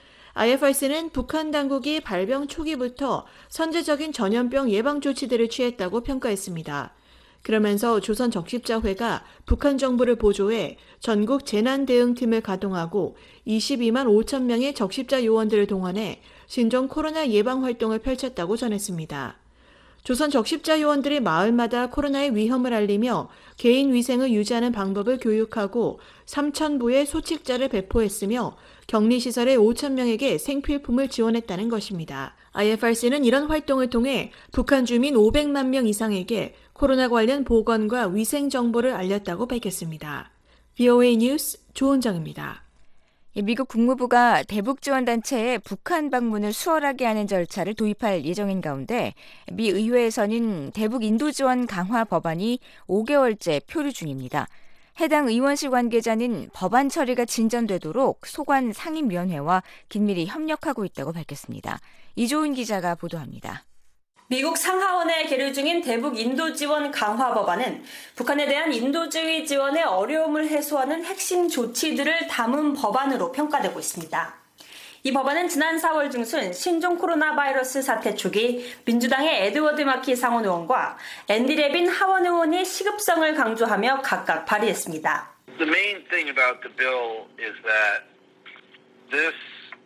IFRC는 북한 당국이 발병 초기부터 선제적인 전염병 예방 조치들을 취했다고 평가했습니다. 그러면서 조선적십자회가 북한 정부를 보조해 전국 재난대응팀을 가동하고 22만 5천 명의 적십자 요원들을 동원해 신종 코로나 예방 활동을 펼쳤다고 전했습니다. 조선 적십자 요원들이 마을마다 코로나의 위험을 알리며 개인 위생을 유지하는 방법을 교육하고 3,000부의 소책자를 배포했으며 격리시설에 5,000명에게 생필품을 지원했다는 것입니다. IFRC는 이런 활동을 통해 북한 주민 500만 명 이상에게 코로나 관련 보건과 위생 정보를 알렸다고 밝혔습니다. VOA 뉴스 조은정입니다. 미국 국무부가 대북 지원 단체에 북한 방문을 수월하게 하는 절차를 도입할 예정인 가운데 미 의회에서는 대북 인도 지원 강화 법안이 5개월째 표류 중입니다. 해당 의원실 관계자는 법안 처리가 진전되도록 소관 상임위원회와 긴밀히 협력하고 있다고 밝혔습니다. 이조은 기자가 보도합니다. 미국 상하원에 계류 중인 대북 인도 지원 강화 법안은 북한에 대한 인도주의 지원의 어려움을 해소하는 핵심 조치들을 담은 법안으로 평가되고 있습니다. 이 법안은 지난 4월 중순 신종 코로나 바이러스 사태 초기 민주당의 에드워드 마키 상원 의원과 앤디 레빈 하원 의원이 시급성을 강조하며 각각 발의했습니다. The main thing about the bill is that this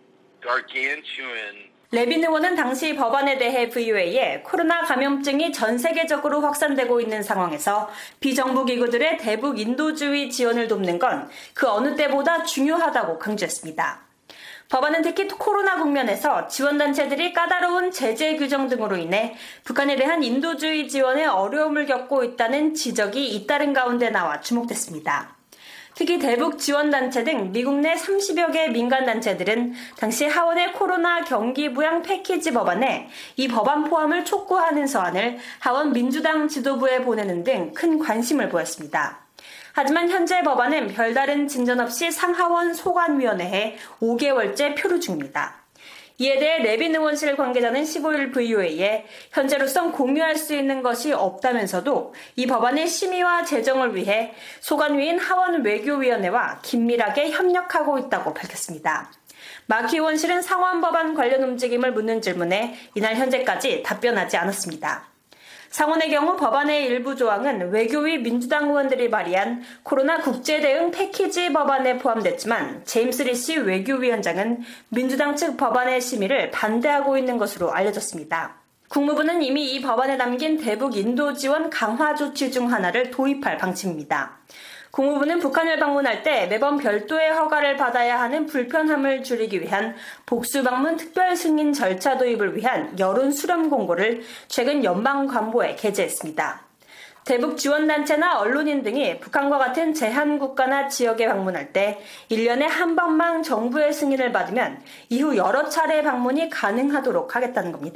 gargantuan 레빈 의원은 당시 법안에 대해 VOA에 코로나 감염증이 전 세계적으로 확산되고 있는 상황에서 비정부 기구들의 대북 인도주의 지원을 돕는 건 그 어느 때보다 중요하다고 강조했습니다. 법안은 특히 코로나 국면에서 지원단체들이 까다로운 제재 규정 등으로 인해 북한에 대한 인도주의 지원에 어려움을 겪고 있다는 지적이 잇따른 가운데 나와 주목됐습니다. 특히 대북 지원단체 등 미국 내 30여 개 민간단체들은 당시 하원의 코로나 경기 부양 패키지 법안에 이 법안 포함을 촉구하는 서한을 하원 민주당 지도부에 보내는 등 큰 관심을 보였습니다. 하지만 현재 법안은 별다른 진전 없이 상하원 소관위원회에 5개월째 표류 중입니다. 이에 대해 레빈 의원실 관계자는 15일 VOA에 현재로선 공유할 수 있는 것이 없다면서도 이 법안의 심의와 제정을 위해 소관위인 하원 외교위원회와 긴밀하게 협력하고 있다고 밝혔습니다. 마키 의원실은 상원 법안 관련 움직임을 묻는 질문에 이날 현재까지 답변하지 않았습니다. 상원의 경우 법안의 일부 조항은 외교위 민주당 의원들이 발의한 코로나 국제대응 패키지 법안에 포함됐지만 제임스 리시 외교위원장은 민주당 측 법안의 심의를 반대하고 있는 것으로 알려졌습니다. 국무부는 이미 이 법안에 담긴 대북 인도 지원 강화 조치 중 하나를 도입할 방침입니다. 국무부는 북한을 방문할 때 매번 별도의 허가를 받아야 하는 불편함을 줄이기 위한 복수방문 특별 승인 절차 도입을 위한 여론 수렴 공고를 최근 연방관보에 게재했습니다. 대북 지원단체나 언론인 등이 북한과 같은 제한국가나 지역에 방문할 때 1년에 한 번만 정부의 승인을 받으면 이후 여러 차례 방문이 가능하도록 하겠다는 겁니다.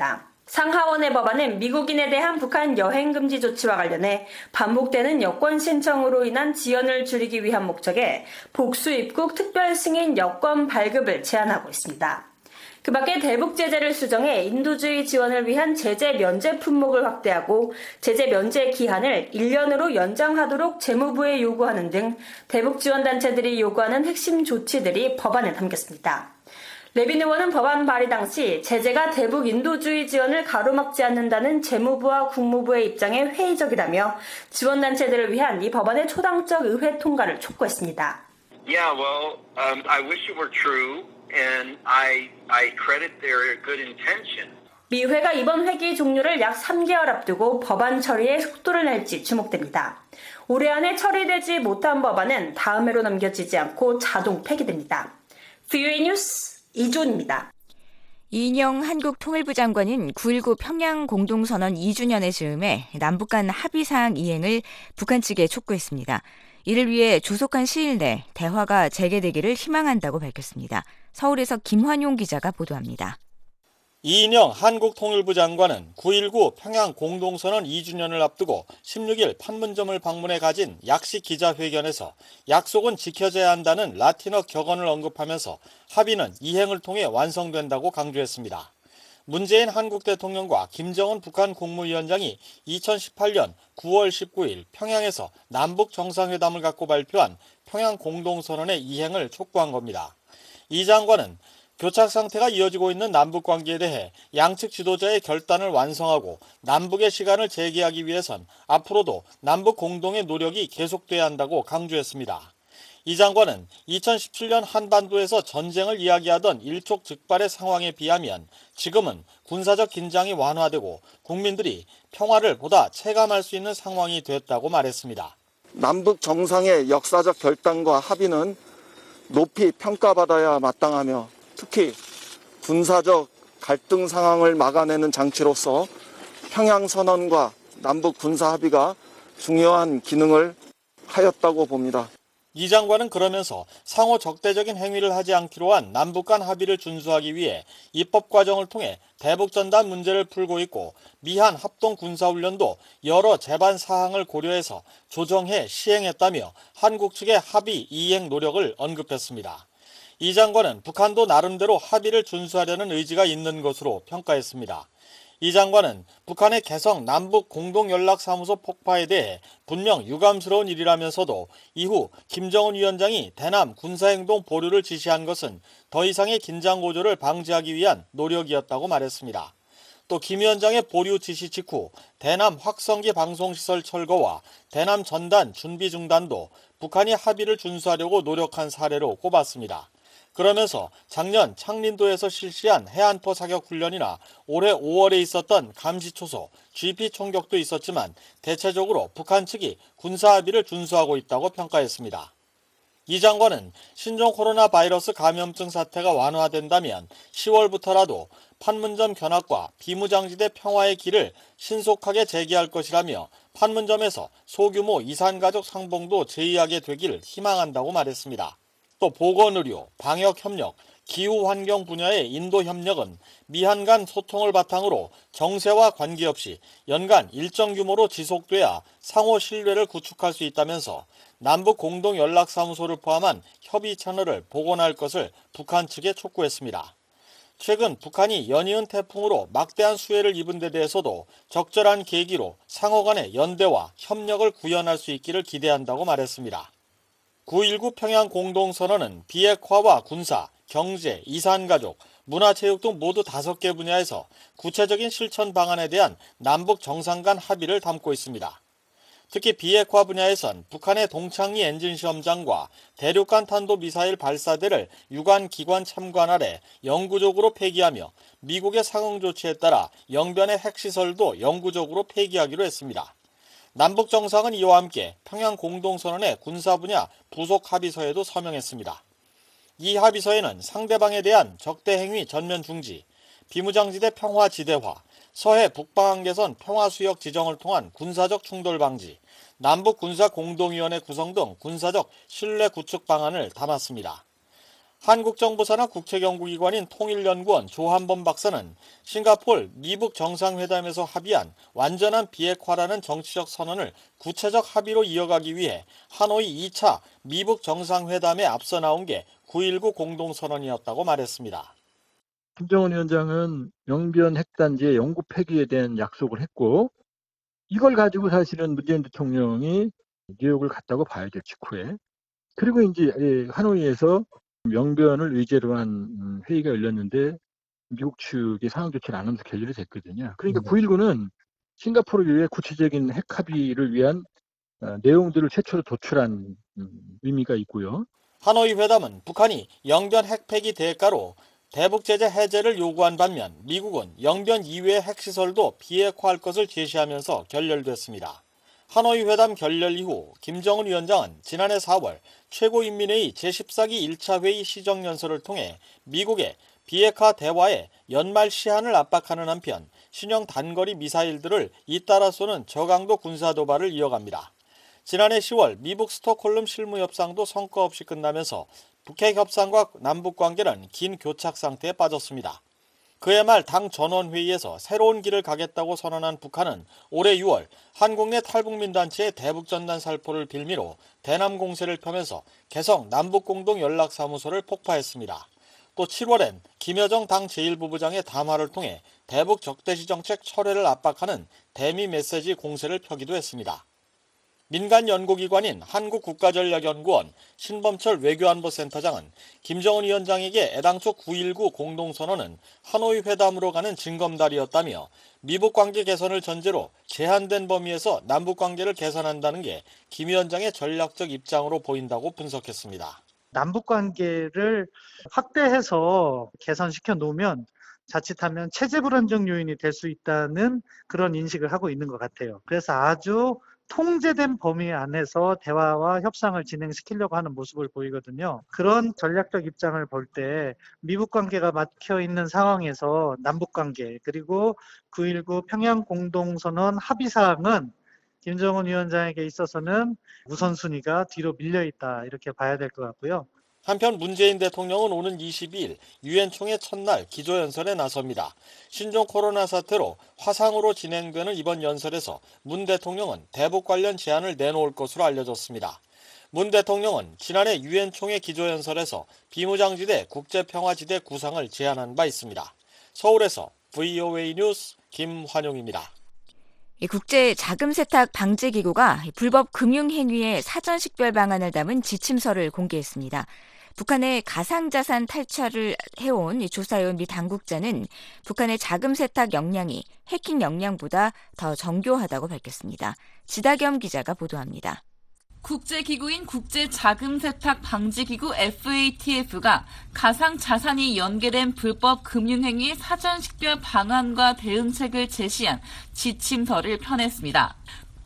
상하원의 법안은 미국인에 대한 북한 여행 금지 조치와 관련해 반복되는 여권 신청으로 인한 지연을 줄이기 위한 목적에 복수 입국 특별 승인 여권 발급을 제한하고 있습니다. 그 밖에 대북 제재를 수정해 인도주의 지원을 위한 제재 면제 품목을 확대하고 제재 면제 기한을 1년으로 연장하도록 재무부에 요구하는 등 대북 지원 단체들이 요구하는 핵심 조치들이 법안에 담겼습니다. 레빈 의원은 법안 발의 당시 제재가 대북 인도주의 지원을 가로막지 않는다는 재무부와 국무부의 입장에 회의적이라며 지원단체들을 위한 이 법안의 초당적 의회 통과를 촉구했습니다. Yeah, well, I wish it were true, and I credit their good intention. 미회가 이번 회기 종료를 약 3개월 앞두고 법안 처리에 속도를 낼지 주목됩니다. 올해 안에 처리되지 못한 법안은 다음 해로 넘겨지지 않고 자동 폐기됩니다. VOA 뉴스 이존입니다. 이인영 한국통일부 장관은 9.19 평양 공동선언 2주년의 즈음에 남북 간 합의사항 이행을 북한 측에 촉구했습니다. 이를 위해 조속한 시일 내 대화가 재개되기를 희망한다고 밝혔습니다. 서울에서 김환용 기자가 보도합니다. 이인영 한국통일부 장관은 9.19 평양 공동선언 2주년을 앞두고 16일 판문점을 방문해 가진 약식 기자회견에서 약속은 지켜져야 한다는 라틴어 격언을 언급하면서 합의는 이행을 통해 완성된다고 강조했습니다. 문재인 한국 대통령과 김정은 북한 국무위원장이 2018년 9월 19일 평양에서 남북 정상회담을 갖고 발표한 평양 공동선언의 이행을 촉구한 겁니다. 이 장관은 교착 상태가 이어지고 있는 남북 관계에 대해 양측 지도자의 결단을 완성하고 남북의 시간을 재개하기 위해선 앞으로도 남북 공동의 노력이 계속돼야 한다고 강조했습니다. 이 장관은 2017년 한반도에서 전쟁을 이야기하던 일촉즉발의 상황에 비하면 지금은 군사적 긴장이 완화되고 국민들이 평화를 보다 체감할 수 있는 상황이 됐다고 말했습니다. 남북 정상의 역사적 결단과 합의는 높이 평가받아야 마땅하며 특히 군사적 갈등 상황을 막아내는 장치로서 평양선언과 남북 군사 합의가 중요한 기능을 하였다고 봅니다. 이 장관은 그러면서 상호 적대적인 행위를 하지 않기로 한 남북 간 합의를 준수하기 위해 입법 과정을 통해 대북전단 문제를 풀고 있고 미한 합동군사훈련도 여러 제반 사항을 고려해서 조정해 시행했다며 한국 측의 합의 이행 노력을 언급했습니다. 이 장관은 북한도 나름대로 합의를 준수하려는 의지가 있는 것으로 평가했습니다. 이 장관은 북한의 개성 남북 공동연락사무소 폭파에 대해 분명 유감스러운 일이라면서도 이후 김정은 위원장이 대남 군사행동 보류를 지시한 것은 더 이상의 긴장 고조를 방지하기 위한 노력이었다고 말했습니다. 또 김 위원장의 보류 지시 직후 대남 확성기 방송시설 철거와 대남 전단 준비 중단도 북한이 합의를 준수하려고 노력한 사례로 꼽았습니다. 그러면서 작년 창린도에서 실시한 해안포 사격 훈련이나 올해 5월에 있었던 감시초소, GP 총격도 있었지만 대체적으로 북한 측이 군사 합의를 준수하고 있다고 평가했습니다. 이 장관은 신종 코로나 바이러스 감염증 사태가 완화된다면 10월부터라도 판문점 견학과 비무장지대 평화의 길을 신속하게 재개할 것이라며 판문점에서 소규모 이산가족 상봉도 제의하게 되길 희망한다고 말했습니다. 또 보건의료, 방역협력, 기후환경 분야의 인도협력은 미한 간 소통을 바탕으로 정세와 관계없이 연간 일정 규모로 지속돼야 상호 신뢰를 구축할 수 있다면서 남북 공동연락사무소를 포함한 협의 채널을 복원할 것을 북한 측에 촉구했습니다. 최근 북한이 연이은 태풍으로 막대한 수해를 입은 데 대해서도 적절한 계기로 상호 간의 연대와 협력을 구현할 수 있기를 기대한다고 말했습니다. 9.19 평양 공동선언은 비핵화와 군사, 경제, 이산가족, 문화체육 등 모두 5개 분야에서 구체적인 실천 방안에 대한 남북 정상 간 합의를 담고 있습니다. 특히 비핵화 분야에선 북한의 동창리 엔진 시험장과 대륙간 탄도미사일 발사대를 유관 기관 참관 아래 영구적으로 폐기하며 미국의 상응 조치에 따라 영변의 핵시설도 영구적으로 폐기하기로 했습니다. 남북 정상은 이와 함께 평양 공동선언의 군사 분야 부속 합의서에도 서명했습니다. 이 합의서에는 상대방에 대한 적대 행위 전면 중지, 비무장지대 평화 지대화, 서해 북방한 개선 평화수역 지정을 통한 군사적 충돌 방지, 남북 군사 공동위원회 구성 등 군사적 신뢰 구축 방안을 담았습니다. 한국 정부 산하 국책연구기관인 통일연구원 조한범 박사는 싱가포르 미북 정상회담에서 합의한 완전한 비핵화라는 정치적 선언을 구체적 합의로 이어가기 위해 하노이 2차 미북 정상회담에 앞서 나온 게 9.19 공동선언이었다고 말했습니다. 김정은 위원장은 영변 핵단지의 영구 폐기에 대한 약속을 했고 이걸 가지고 사실은 문재인 대통령이 뉴욕을 갔다고 봐야 될 직후에 그리고 이제 하노이에서 영변을 의제로 한 회의가 열렸는데 미국 측이 상황 조치를 안 하면서 결렬이 됐거든요. 그러니까 9.19는 싱가포르 이후에 구체적인 핵 합의를 위한 내용들을 최초로 도출한 의미가 있고요. 하노이 회담은 북한이 영변 핵 폐기 대가로 대북 제재 해제를 요구한 반면 미국은 영변 이외의 핵시설도 비핵화할 것을 제시하면서 결렬됐습니다. 하노이 회담 결렬 이후 김정은 위원장은 지난해 4월 최고인민회의 제14기 1차 회의 시정연설을 통해 미국의 비핵화 대화에 연말 시한을 압박하는 한편 신형 단거리 미사일들을 잇따라 쏘는 저강도 군사도발을 이어갑니다. 지난해 10월 미북 스톡홀름 실무협상도 성과 없이 끝나면서 북핵 협상과 남북관계는 긴 교착 상태에 빠졌습니다. 그해 말 당 전원회의에서 새로운 길을 가겠다고 선언한 북한은 올해 6월 한국 내 탈북민단체의 대북전단 살포를 빌미로 대남 공세를 펴면서 개성 남북공동연락사무소를 폭파했습니다. 또 7월엔 김여정 당 제1부부장의 담화를 통해 대북 적대시 정책 철회를 압박하는 대미 메시지 공세를 펴기도 했습니다. 민간 연구기관인 한국국가전략연구원 신범철 외교안보센터장은 김정은 위원장에게 애당초 9.19 공동선언은 하노이 회담으로 가는 징검다리였다며 미북관계 개선을 전제로 제한된 범위에서 남북관계를 개선한다는 게 김 위원장의 전략적 입장으로 보인다고 분석했습니다. 남북관계를 확대해서 개선시켜 놓으면 자칫하면 체제 불안정 요인이 될 수 있다는 그런 인식을 하고 있는 것 같아요. 그래서 아주 통제된 범위 안에서 대화와 협상을 진행시키려고 하는 모습을 보이거든요. 그런 전략적 입장을 볼 때 미북 관계가 막혀 있는 상황에서 남북 관계 그리고 9.19 평양 공동선언 합의사항은 김정은 위원장에게 있어서는 우선순위가 뒤로 밀려 있다 이렇게 봐야 될 것 같고요. 한편 문재인 대통령은 오는 22일 유엔 총회 첫날 기조연설에 나섭니다. 신종 코로나 사태로 화상으로 진행되는 이번 연설에서 문 대통령은 대북 관련 제안을 내놓을 것으로 알려졌습니다. 문 대통령은 지난해 유엔 총회 기조연설에서 비무장지대 국제평화지대 구상을 제안한 바 있습니다. 서울에서 VOA 뉴스 김환용입니다. 국제 자금 세탁 방지 기구가 불법 금융 행위의 사전 식별 방안을 담은 지침서를 공개했습니다. 북한의 가상자산 탈취를 해온 조사해온 미 당국자는 북한의 자금 세탁 역량이 해킹 역량보다 더 정교하다고 밝혔습니다. 지다겸 기자가 보도합니다. 국제기구인 국제자금세탁방지기구 FATF가 가상자산이 연계된 불법 금융행위의 사전식별 방안과 대응책을 제시한 지침서를 펴냈습니다.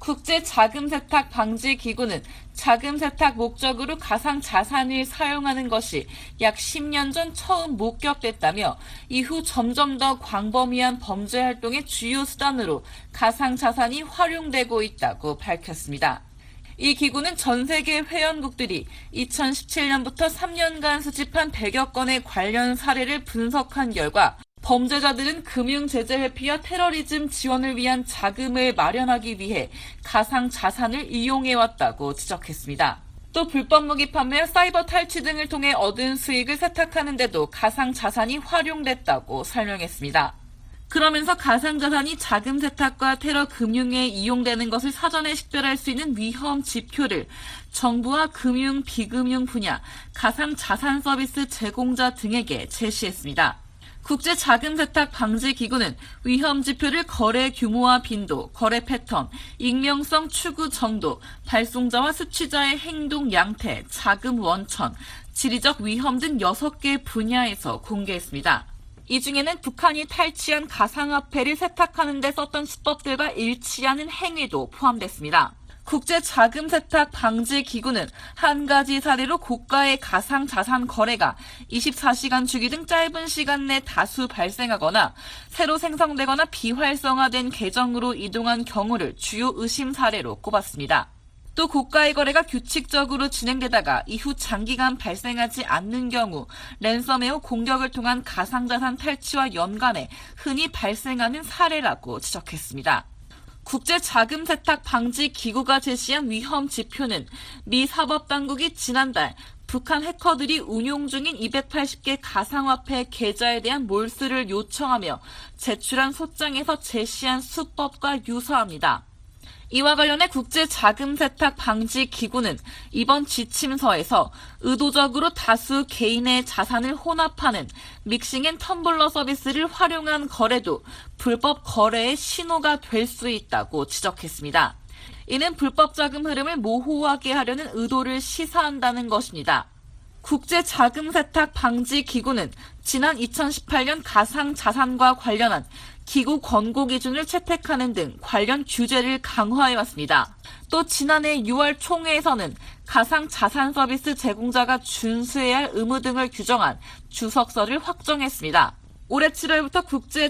국제자금세탁방지기구는 자금세탁 목적으로 가상자산을 사용하는 것이 약 10년 전 처음 목격됐다며 이후 점점 더 광범위한 범죄 활동의 주요 수단으로 가상자산이 활용되고 있다고 밝혔습니다. 이 기구는 전 세계 회원국들이 2017년부터 3년간 수집한 100여 건의 관련 사례를 분석한 결과 범죄자들은 금융제재 회피와 테러리즘 지원을 위한 자금을 마련하기 위해 가상자산을 이용해왔다고 지적했습니다. 또 불법 무기 판매와 사이버 탈취 등을 통해 얻은 수익을 세탁하는 데도 가상자산이 활용됐다고 설명했습니다. 그러면서 가상자산이 자금 세탁과 테러 금융에 이용되는 것을 사전에 식별할 수 있는 위험 지표를 정부와 금융, 비금융 분야, 가상자산 서비스 제공자 등에게 제시했습니다. 국제자금세탁방지기구는 위험 지표를 거래 규모와 빈도, 거래 패턴, 익명성 추구 정도, 발송자와 수취자의 행동 양태, 자금 원천, 지리적 위험 등 6개 분야에서 공개했습니다. 이 중에는 북한이 탈취한 가상화폐를 세탁하는 데 썼던 수법들과 일치하는 행위도 포함됐습니다. 국제자금세탁방지기구는 한 가지 사례로 고가의 가상자산 거래가 24시간 주기 등 짧은 시간 내 다수 발생하거나 새로 생성되거나 비활성화된 계정으로 이동한 경우를 주요 의심 사례로 꼽았습니다. 또 고가의 거래가 규칙적으로 진행되다가 이후 장기간 발생하지 않는 경우 랜섬웨어 공격을 통한 가상자산 탈취와 연관해 흔히 발생하는 사례라고 지적했습니다. 국제자금세탁방지기구가 제시한 위험 지표는 미 사법당국이 지난달 북한 해커들이 운용 중인 280개 가상화폐 계좌에 대한 몰수를 요청하며 제출한 소장에서 제시한 수법과 유사합니다. 이와 관련해 국제자금세탁방지기구는 이번 지침서에서 의도적으로 다수 개인의 자산을 혼합하는 믹싱앤텀블러 서비스를 활용한 거래도 불법 거래의 신호가 될 수 있다고 지적했습니다. 이는 불법 자금 흐름을 모호하게 하려는 의도를 시사한다는 것입니다. 국제자금세탁방지기구는 지난 2018년 가상자산과 관련한 기구 권고 기준을 채택하는 등 관련 규제를 강화해왔습니다. 또 지난해 6월 총회에서는 가상자산 서비스 제공자가 준수해야 할 의무 등을 규정한 주석서를 확정했습니다. 올해 7월부터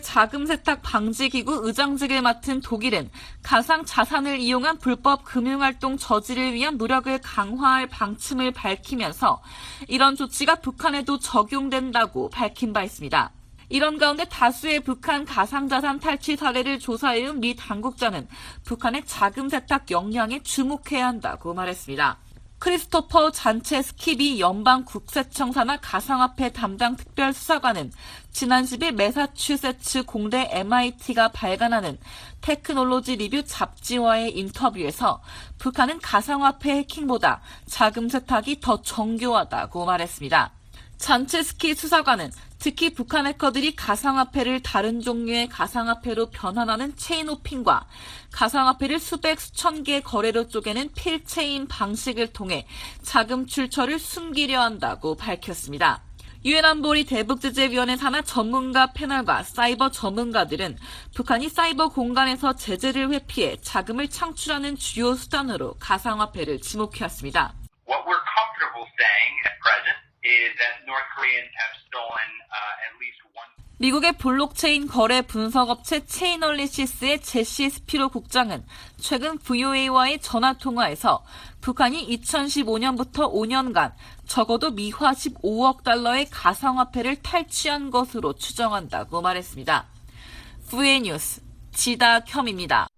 국제자금세탁방지기구 의장직을 맡은 독일은 가상자산을 이용한 불법 금융활동 저지를 위한 노력을 강화할 방침을 밝히면서 이런 조치가 북한에도 적용된다고 밝힌 바 있습니다. 이런 가운데 다수의 북한 가상자산 탈취 사례를 조사해온 미 당국자는 북한의 자금 세탁 역량에 주목해야 한다고 말했습니다. 크리스토퍼 잔체스키 미 연방국세청 산하 가상화폐 담당 특별수사관은 지난 10일 매사추세츠 공대 MIT가 발간하는 테크놀로지 리뷰 잡지와의 인터뷰에서 북한은 가상화폐 해킹보다 자금 세탁이 더 정교하다고 말했습니다. 잔체스키 수사관은 특히 북한 해커들이 가상화폐를 다른 종류의 가상화폐로 변환하는 체인호핑과 가상화폐를 수백 수천 개 거래로 쪼개는 필체인 방식을 통해 자금 출처를 숨기려 한다고 밝혔습니다. 유엔 안보리 대북제재위원회 산하 전문가 패널과 사이버 전문가들은 북한이 사이버 공간에서 제재를 회피해 자금을 창출하는 주요 수단으로 가상화폐를 지목해왔습니다. What we're comfortable saying at present is that North Koreans have stolen at least one. 미국의 블록체인 거래 분석업체 체이널리시스의 제시 스피로 국장은 최근 VOA와의 전화통화에서 북한이 2015년부터 5년간 적어도 미화 15억 달러의 가상화폐를 탈취한 것으로 추정한다고 말했습니다. VOA 뉴스 지다켬입니다.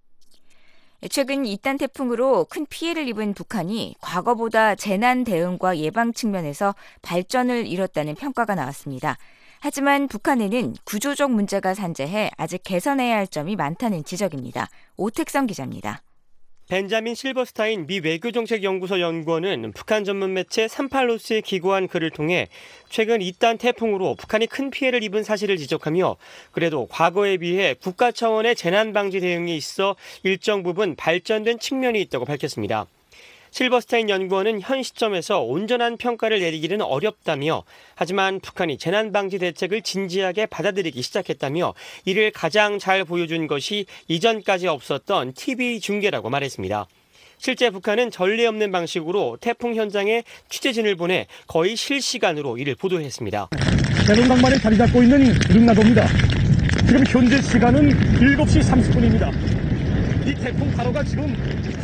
최근 이딴 태풍으로 큰 피해를 입은 북한이 과거보다 재난 대응과 예방 측면에서 발전을 이뤘다는 평가가 나왔습니다. 하지만 북한에는 구조적 문제가 산재해 아직 개선해야 할 점이 많다는 지적입니다. 오택성 기자입니다. 벤자민 실버스타인 미 외교정책연구소 연구원은 북한 전문 매체 38로스에 기고한 글을 통해 최근 이딴 태풍으로 북한이 큰 피해를 입은 사실을 지적하며 그래도 과거에 비해 국가 차원의 재난방지 대응이 있어 일정 부분 발전된 측면이 있다고 밝혔습니다. 실버스타인 연구원은 현 시점에서 온전한 평가를 내리기는 어렵다며 하지만 북한이 재난방지 대책을 진지하게 받아들이기 시작했다며 이를 가장 잘 보여준 것이 이전까지 없었던 TV 중계라고 말했습니다. 실제 북한은 전례 없는 방식으로 태풍 현장에 취재진을 보내 거의 실시간으로 이를 보도했습니다. 해군 강만에 자리 잡고 있는 기름나도입니다. 지금 현재 시간은 7시 30분입니다. 이 태풍 바로가 지금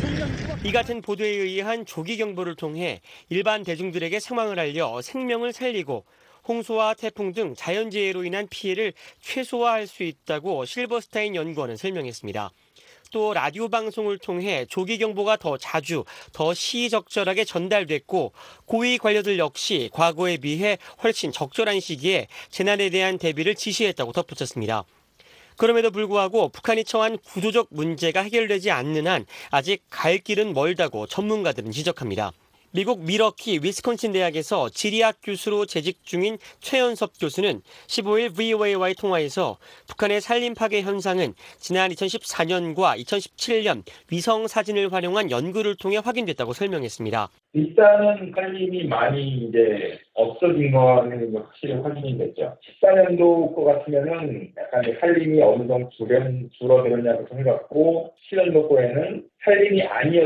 이 같은 보도에 의한 조기 경보를 통해 일반 대중들에게 상황을 알려 생명을 살리고 홍수와 태풍 등 자연재해로 인한 피해를 최소화할 수 있다고 실버스타인 연구원은 설명했습니다. 또 라디오 방송을 통해 조기 경보가 더 자주, 더 시의적절하게 전달됐고 고위 관료들 역시 과거에 비해 훨씬 적절한 시기에 재난에 대한 대비를 지시했다고 덧붙였습니다. 그럼에도 불구하고 북한이 처한 구조적 문제가 해결되지 않는 한 아직 갈 길은 멀다고 전문가들은 지적합니다. 미국 미러키 위스콘신 대학에서 지리학 교수로 재직 중인 최연섭 교수는 15일 VOA와의 통화에서 북한의 산림 파괴 현상은 지난 2014년과 2017년 위성 사진을 활용한 연구를 통해 확인됐다고 설명했습니다. 일단은 산림이 많이 이제 없어진 거는 확실히 확인이 됐죠. 14년도 거 같으면은 약간 산림이 어느 정도 줄어들었냐고 생각했고 17년도 거에는 산림이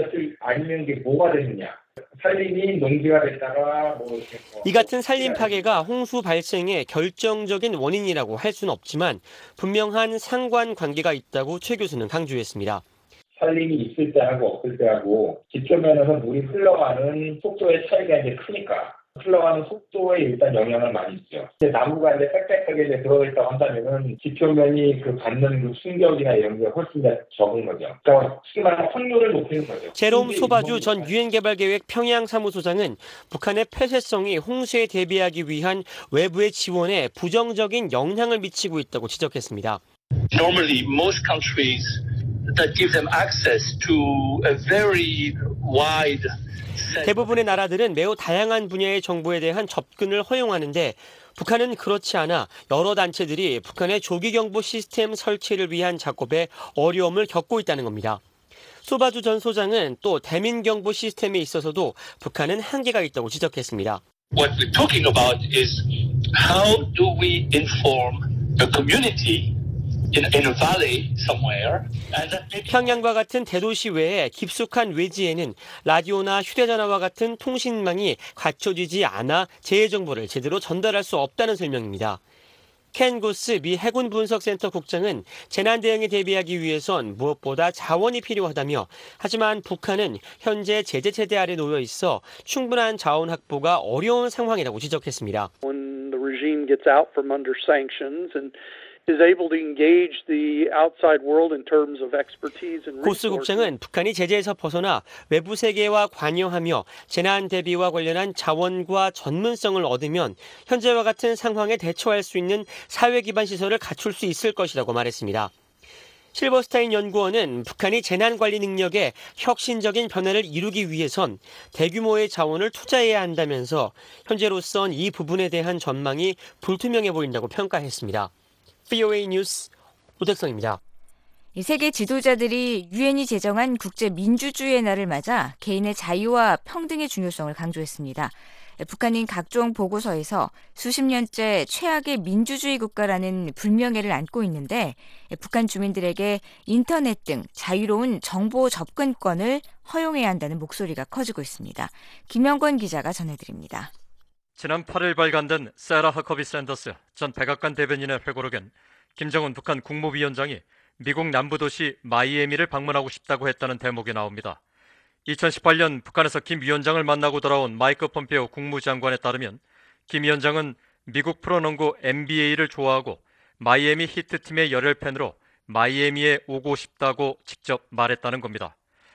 아니면 게 뭐가 됐느냐. 산림이 농지가 됐다가 이 같은 산림 파괴가 홍수 발생의 결정적인 원인이라고 할 수는 없지만 분명한 상관관계가 있다고 최 교수는 강조했습니다. 산림이 있을 때하고 없을 때하고 지표면에서 물이 흘러가는 속도의 차이가 이제 크니까 흘러가는 속도에 일단 영향을 많이 있죠. 나무가 이제 빽빽하게 이제 들어가 있다고 한다면은 지표면이 그 받는 그 충격이나 이런 게 훨씬 더 적은 거죠. 그러니까 쉽게 말하면 확률을 높이는 거죠. 제롬 소바주 전 유엔개발계획 평양사무소장은 북한의 폐쇄성이 홍수에 대비하기 위한 외부의 지원에 부정적인 영향을 미치고 있다고 지적했습니다. Normally, most countries that give them access to a very wide 대부분의 나라들은 매우 다양한 분야의 정보에 대한 접근을 허용하는데 북한은 그렇지 않아 여러 단체들이 북한의 조기경보 시스템 설치를 위한 작업에 어려움을 겪고 있다는 겁니다. 소바주 전 소장은 또 대민경보 시스템에 있어서도 북한은 한계가 있다고 지적했습니다. What we're talking about is how do we inform a community in a valley somewhere. 평양과 같은 대도시 외에 깊숙한 외지에는 라디오나 휴대전화와 같은 통신망이 갖춰지지 않아 재해 정보를 제대로 전달할 수 없다는 설명입니다. 켄 고스 미 해군 분석센터 국장은 재난 대응에 대비하기 위해선 무엇보다 자원이 필요하다며 하지만 북한은 현재 제재 체제 아래 놓여 있어 충분한 자원 확보가 어려운 상황이라고 지적했습니다. When the regime gets out from under sanctions and is able to engage the outside world in terms of expertise and 고스 국장은 북한이 제재에서 벗어나 외부 세계와 관여하며 재난 대비와 관련한 자원과 전문성을 얻으면 현재와 같은 상황에 대처할 수 있는 사회 기반 시설을 갖출 수 있을 것이라고 말했습니다. 실버스타인 연구원은 북한이 재난 관리 능력에 혁신적인 변화를 이루기 위해선 대규모의 자원을 투자해야 한다면서 현재로선 이 부분에 대한 전망이 불투명해 보인다고 평가했습니다. VOA 뉴스 오택성입니다. 세계 지도자들이 유엔이 제정한 국제 민주주의의 날을 맞아 개인의 자유와 평등의 중요성을 강조했습니다. 북한은 각종 보고서에서 수십 년째 최악의 민주주의 국가라는 불명예를 안고 있는데 북한 주민들에게 인터넷 등 자유로운 정보 접근권을 허용해야 한다는 목소리가 커지고 있습니다. 김영권 기자가 전해드립니다. 지난 8일 발간된 세라 하커비 샌더스 전 백악관 대변인의 회고록엔 김정은 북한 국무위원장이 미국 남부도시 마이애미를 방문하고 싶다고 했다는 대목이 나옵니다. 2018년 북한에서 김 위원장을 만나고 돌아온 마이크 폼페오 국무장관에 따르면 김 위원장은 미국 프로농구 NBA를 좋아하고 마이애미 히트팀의 열혈 팬으로 마이애미에 오고 싶다고 직접 말했다는 겁니다.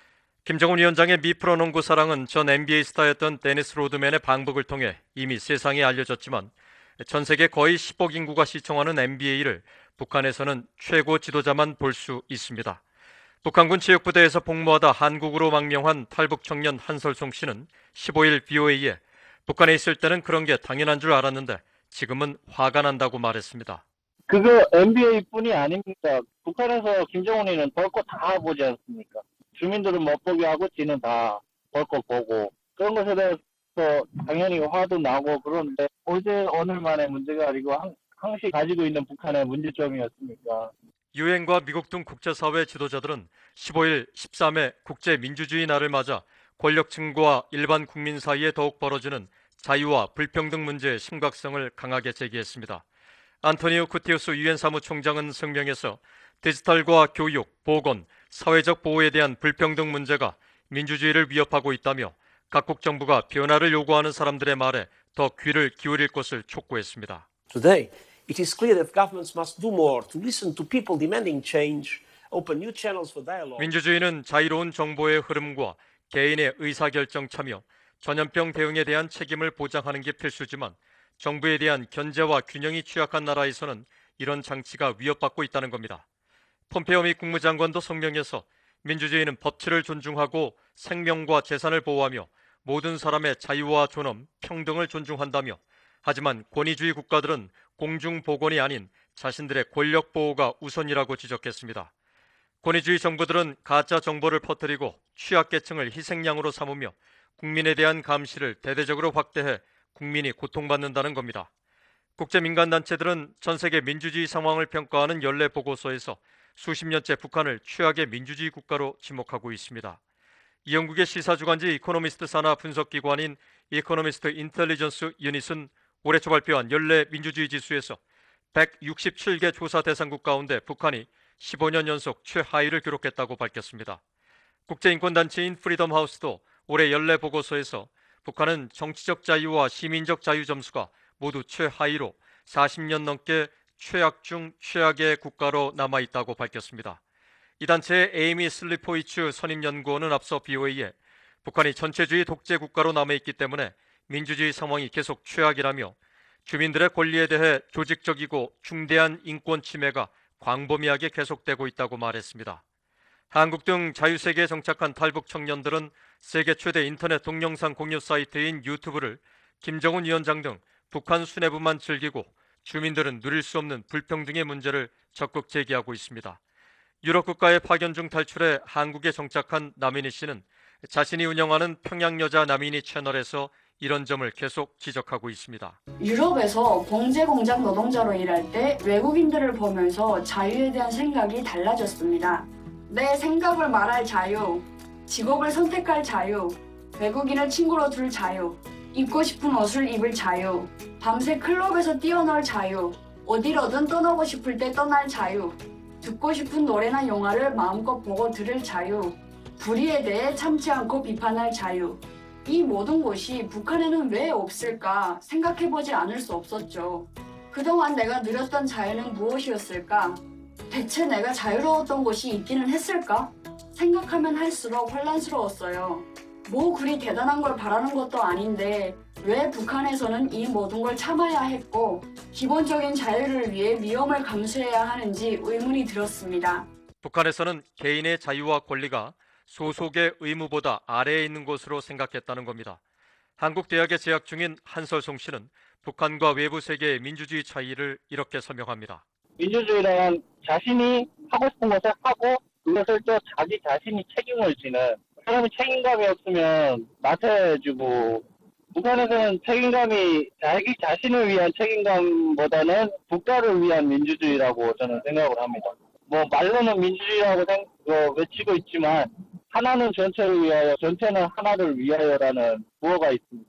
김정은 위원장의 미 프로농구 사랑은 전 NBA 스타였던 데니스 로드맨의 방북을 통해 이미 세상에 알려졌지만 전 세계 거의 10억 인구가 시청하는 NBA를 북한에서는 최고 지도자만 볼 수 있습니다. 북한군 체육부대에서 복무하다 한국으로 망명한 탈북 청년 한설송 씨는 15일 VOA에 북한에 있을 때는 그런 게 당연한 줄 알았는데 지금은 화가 난다고 말했습니다. 그거 NBA뿐이 아닙니다. 북한에서 김정은이는 벚꽃 다 보지 않습니까? 주민들은 못 보게 하고 지는 다 벚꽃 보고 그런 것에 대해서 당연히 화도 나고 그런데 어제 오늘만의 문제가 아니고 항시 가지고 있는 북한의 문제점이었습니까? 유엔과 미국 등 국제사회 지도자들은 15일 13회 국제민주주의 날을 맞아 권력층과 일반 국민 사이에 더욱 벌어지는 자유와 불평등 문제의 심각성을 강하게 제기했습니다. 안토니오 구테우스 유엔 사무총장은声明에서 디지털과 교육, 보건, 사회적 보호에 대한 불평등 문제가 민주주의를 위협하고 있다며 각국 정부가 변화를 요구하는 사람들의 말에 더 귀를 기울일 것을 촉구했습니다. Today, it is clear that governments must do more to listen to people demanding change, open new channels for dialogue. 민주주의는 자유로운 정보의 흐름과 개인의 의사결정 참여, 전염병 대응에 대한 책임을 보장하는 게 필수지만 정부에 대한 견제와 균형이 취약한 나라에서는 이런 장치가 위협받고 있다는 겁니다. 폼페오 미 국무장관도 성명에서 민주주의는 법치를 존중하고 생명과 재산을 보호하며 모든 사람의 자유와 존엄, 평등을 존중한다며 하지만 권위주의 국가들은 공중보건이 아닌 자신들의 권력 보호가 우선이라고 지적했습니다. 권위주의 정부들은 가짜 정보를 퍼뜨리고 취약계층을 희생양으로 삼으며 국민에 대한 감시를 대대적으로 확대해 국민이 고통받는다는 겁니다. 국제민간단체들은 전 세계 민주주의 상황을 평가하는 연례 보고서에서 수십 년째 북한을 최악의 민주주의 국가로 지목하고 있습니다. 영국의 시사주간지 이코노미스트 산하 분석기관인 이코노미스트 인텔리전스 유닛은 올해 초 발표한 연례 민주주의 지수에서 167개 조사 대상국 가운데 북한이 15년 연속 최하위를 기록했다고 밝혔습니다. 국제인권단체인 프리덤 하우스도 올해 연례 보고서에서 북한은 정치적 자유와 시민적 자유 점수가 모두 최하위로 40년 넘게 최악 중 최악의 국가로 남아있다고 밝혔습니다. 이 단체의 에이미 슬리포이츠 선임연구원은 앞서 BOA에 북한이 전체주의 독재 국가로 남아있기 때문에 민주주의 상황이 계속 최악이라며 주민들의 권리에 대해 조직적이고 중대한 인권 침해가 광범위하게 계속되고 있다고 말했습니다. 한국 등 자유세계에 정착한 탈북 청년들은 세계 최대 인터넷 동영상 공유 사이트인 유튜브를 김정은 위원장 등 북한 수뇌부만 즐기고 주민들은 누릴 수 없는 불평등의 문제를 적극 제기하고 있습니다. 유럽 국가에 파견 중 탈출해 한국에 정착한 남인희 씨는 자신이 운영하는 평양여자 남인희 채널에서 이런 점을 계속 지적하고 있습니다. 유럽에서 봉제 공장 노동자로 일할 때 외국인들을 보면서 자유에 대한 생각이 달라졌습니다. 내 생각을 말할 자유, 직업을 선택할 자유, 외국인을 친구로 둘 자유, 입고 싶은 옷을 입을 자유, 밤새 클럽에서 뛰어놀 자유, 어디로든 떠나고 싶을 때 떠날 자유, 듣고 싶은 노래나 영화를 마음껏 보고 들을 자유, 불의에 대해 참지 않고 비판할 자유. 이 모든 것이 북한에는 왜 없을까 생각해보지 않을 수 없었죠. 그동안 내가 누렸던 자유는 무엇이었을까? 대체 내가 자유로웠던 것이 있기는 했을까? 생각하면 할수록 혼란스러웠어요. 뭐 그리 대단한 걸 바라는 것도 아닌데 왜 북한에서는 이 모든 걸 참아야 했고 기본적인 자유를 위해 위험을 감수해야 하는지 의문이 들었습니다. 북한에서는 개인의 자유와 권리가 소속의 의무보다 아래에 있는 것으로 생각했다는 겁니다. 한국 대학에 재학 중인 한설송 씨는 북한과 외부 세계의 민주주의 차이를 이렇게 설명합니다. 민주주의란 자신이 하고 싶은 것을 하고 그것을 또 자기 자신이 책임을 지는, 사람이 책임감이 없으면 나태해지고, 북한에서는 책임감이 자기 자신을 위한 책임감보다는 국가를 위한 민주주의라고 저는 생각을 합니다. 뭐 말로는 민주주의라고 외치고 있지만 하나는 전체를 위하여, 전체는 하나를 위하여라는 구호가 있습니다.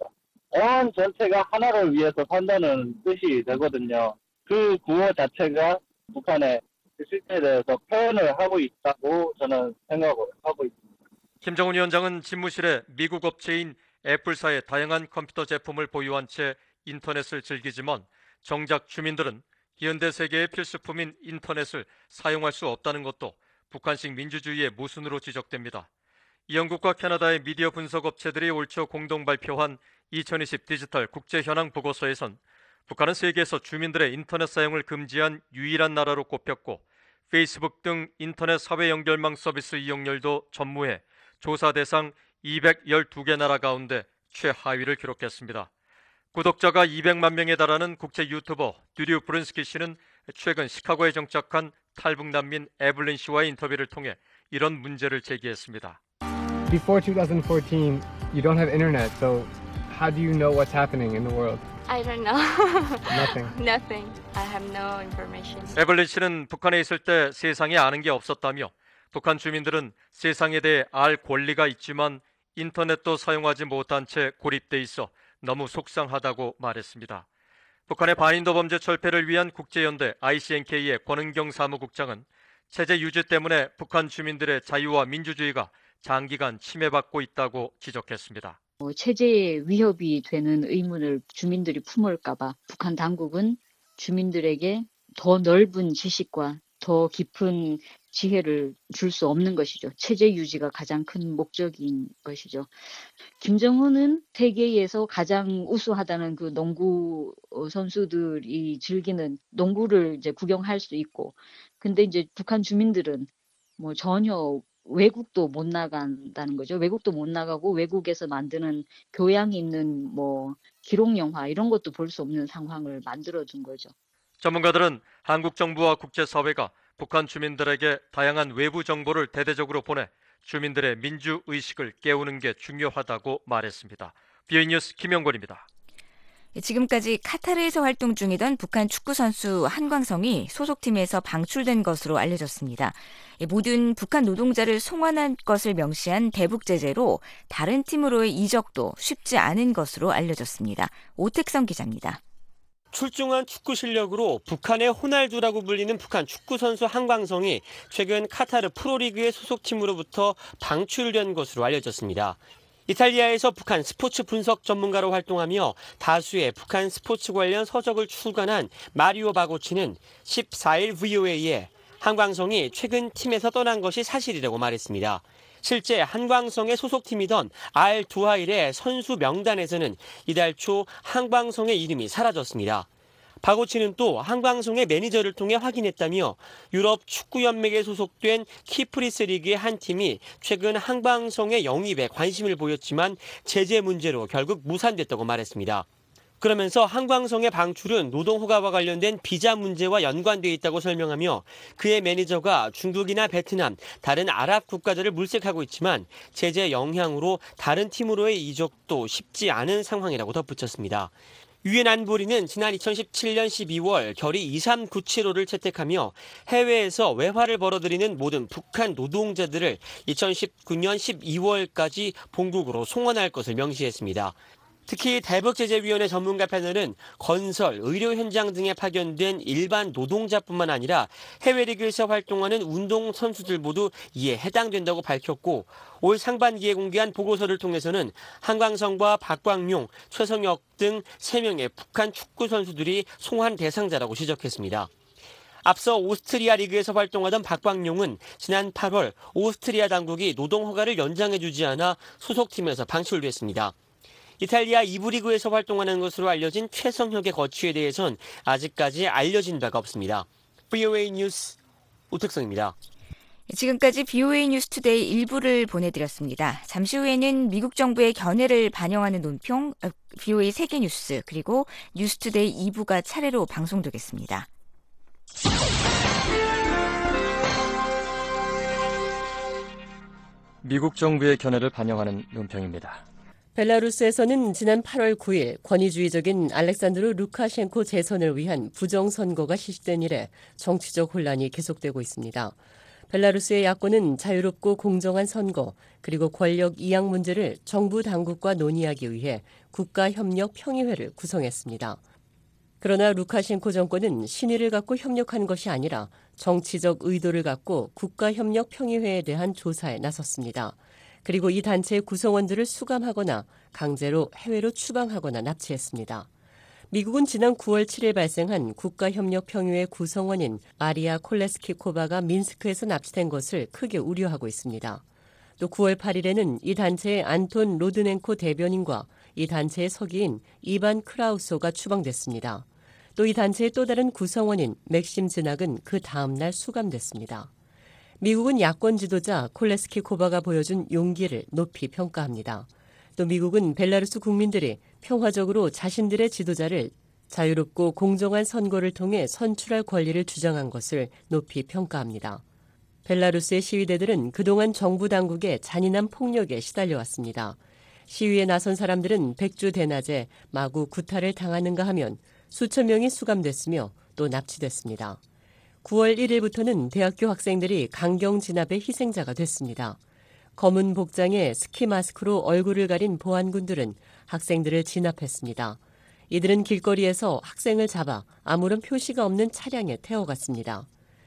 온 전체가 하나를 위해서 산다는 뜻이 되거든요. 그 구호 자체가 북한의 실태에 대해서 표현을 하고 있다고 저는 생각을 하고 있습니다. 김정은 위원장은 집무실에 미국 업체인 애플사의 다양한 컴퓨터 제품을 보유한 채 인터넷을 즐기지만 정작 주민들은 현대 세계의 필수품인 인터넷을 사용할 수 없다는 것도 북한식 민주주의의 모순으로 지적됩니다. 영국과 캐나다의 미디어 분석 업체들이 올 초 공동 발표한 2020 디지털 국제 현황 보고서에선 북한은 세계에서 주민들의 인터넷 사용을 금지한 유일한 나라로 꼽혔고 페이스북 등 인터넷 사회 연결망 서비스 이용률도 전무해 조사 대상 212개 나라 가운데 최하위를 기록했습니다. 구독자가 200만 명에 달하는 국제 유튜버 듀류 브른스키 씨는 최근 시카고에 정착한 탈북 난민 에블린 씨와의 인터뷰를 통해 이런 문제를 제기했습니다. Before 2014, you don't have internet, so how do you know what's happening in the world? I don't know. Nothing. Nothing. I have no information. 에블린 씨는 북한에 있을 때 세상에 아는 게 없었다며 북한 주민들은 세상에 대해 알 권리가 있지만 인터넷도 사용하지 못한 채 고립돼 있어 너무 속상하다고 말했습니다. 북한의 반인도 범죄 철폐를 위한 국제연대 ICNK의 권은경 사무국장은 체제 유지 때문에 북한 주민들의 자유와 민주주의가 장기간 침해받고 있다고 지적했습니다. 체제에 위협이 되는 의문을 주민들이 품을까봐 북한 당국은 주민들에게 더 넓은 지식과 더 깊은 지혜를 줄 수 없는 것이죠. 체제 유지가 가장 큰 목적인 것이죠. 김정은은 세계에서 가장 우수하다는 그 농구 선수들이 즐기는 농구를 이제 구경할 수 있고, 근데 이제 북한 주민들은 뭐 전혀 외국도 못 나간다는 거죠. 외국도 못 나가고 외국에서 만드는 교양 있는 뭐 기록 영화 이런 것도 볼 수 없는 상황을 만들어준 거죠. 전문가들은 한국 정부와 국제사회가 북한 주민들에게 다양한 외부 정보를 대대적으로 보내 주민들의 민주의식을 깨우는 게 중요하다고 말했습니다. BOA 뉴스 김영권입니다. 지금까지 카타르에서 활동 중이던 북한 축구선수 한광성이 소속팀에서 방출된 것으로 알려졌습니다. 모든 북한 노동자를 송환한 것을 명시한 대북 제재로 다른 팀으로의 이적도 쉽지 않은 것으로 알려졌습니다. 오택성 기자입니다. 출중한 축구 실력으로 북한의 호날두라고 불리는 북한 축구 선수 한광성이 최근 카타르 프로리그의 소속팀으로부터 방출된 것으로 알려졌습니다. 이탈리아에서 북한 스포츠 분석 전문가로 활동하며 다수의 북한 스포츠 관련 서적을 출간한 마리오 바고치는 14일 VOA에 한광성이 최근 팀에서 떠난 것이 사실이라고 말했습니다. 실제 한광성의 소속팀이던 알-두하일의 선수 명단에서는 이달 초 한광성의 이름이 사라졌습니다. 바고치는 또 한광성의 매니저를 통해 확인했다며 유럽 축구연맹에 소속된 키프리스 리그의 한 팀이 최근 한광성의 영입에 관심을 보였지만 제재 문제로 결국 무산됐다고 말했습니다. 그러면서 한광성의 방출은 노동허가와 관련된 비자 문제와 연관돼 있다고 설명하며 그의 매니저가 중국이나 베트남, 다른 아랍 국가들을 물색하고 있지만 제재 영향으로 다른 팀으로의 이적도 쉽지 않은 상황이라고 덧붙였습니다. 유엔 안보리는 지난 2017년 12월 결의 2397호를 채택하며 해외에서 외화를 벌어들이는 모든 북한 노동자들을 2019년 12월까지 본국으로 송환할 것을 명시했습니다. 특히 대북제재위원회 전문가 패널은 건설, 의료 현장 등에 파견된 일반 노동자뿐만 아니라 해외 리그에서 활동하는 운동선수들 모두 이에 해당된다고 밝혔고 올 상반기에 공개한 보고서를 통해서는 한광성과 박광용, 최성혁 등 3명의 북한 축구 선수들이 송환 대상자라고 지적했습니다. 앞서 오스트리아 리그에서 활동하던 박광용은 지난 8월 오스트리아 당국이 노동허가를 연장해주지 않아 소속팀에서 방출됐습니다. 이탈리아 2부 리그에서 활동하는 것으로 알려진 최성혁의 거취에 대해선 아직까지 알려진 바가 없습니다. VOA 뉴스 오택성입니다. 지금까지 VOA 뉴스 투데이 1부를 보내드렸습니다. 잠시 후에는 미국 정부의 견해를 반영하는 논평, VOA 세계뉴스 그리고 뉴스 투데이 2부가 차례로 방송되겠습니다. 미국 정부의 견해를 반영하는 논평입니다. 벨라루스에서는 지난 8월 9일 권위주의적인 알렉산드르 루카셴코 재선을 위한 부정선거가 실시된 이래 정치적 혼란이 계속되고 있습니다. 벨라루스의 야권은 자유롭고 공정한 선거 그리고 권력 이양 문제를 정부 당국과 논의하기 위해 국가협력평의회를 구성했습니다. 그러나 루카셴코 정권은 신의를 갖고 협력한 것이 아니라 정치적 의도를 갖고 국가협력평의회에 대한 조사에 나섰습니다. 그리고 이 단체의 구성원들을 수감하거나 강제로 해외로 추방하거나 납치했습니다. 미국은 지난 9월 7일 발생한 국가협력평의회 구성원인 마리아 콜레스키코바가 민스크에서 납치된 것을 크게 우려하고 있습니다. 또 9월 8일에는 이 단체의 안톤 로드넨코 대변인과 이 단체의 서기인 이반 크라우소가 추방됐습니다. 또 이 단체의 또 다른 구성원인 맥심 즈낙은 그 다음 날 수감됐습니다. 미국은 야권 지도자 콜레스키코바가 보여준 용기를 높이 평가합니다. 또 미국은 벨라루스 국민들이 평화적으로 자신들의 지도자를 자유롭고 공정한 선거를 통해 선출할 권리를 주장한 것을 높이 평가합니다. 벨라루스의 시위대들은 그동안 정부 당국의 잔인한 폭력에 시달려왔습니다. 시위에 나선 사람들은 백주 대낮에 마구 구타를 당하는가 하면 수천 명이 수감됐으며 또 납치됐습니다. 9월 1일부터는 대학교 학생들이 강경 진압의 희생자가 됐습니다. 검은 복장에 스키 마스크로 얼굴을 가린 보안군들은 학생들을 진압했습니다. 이들은 길거리에서 학생을 잡아 아무런 표시가 없는 차량에 태워갔습니다.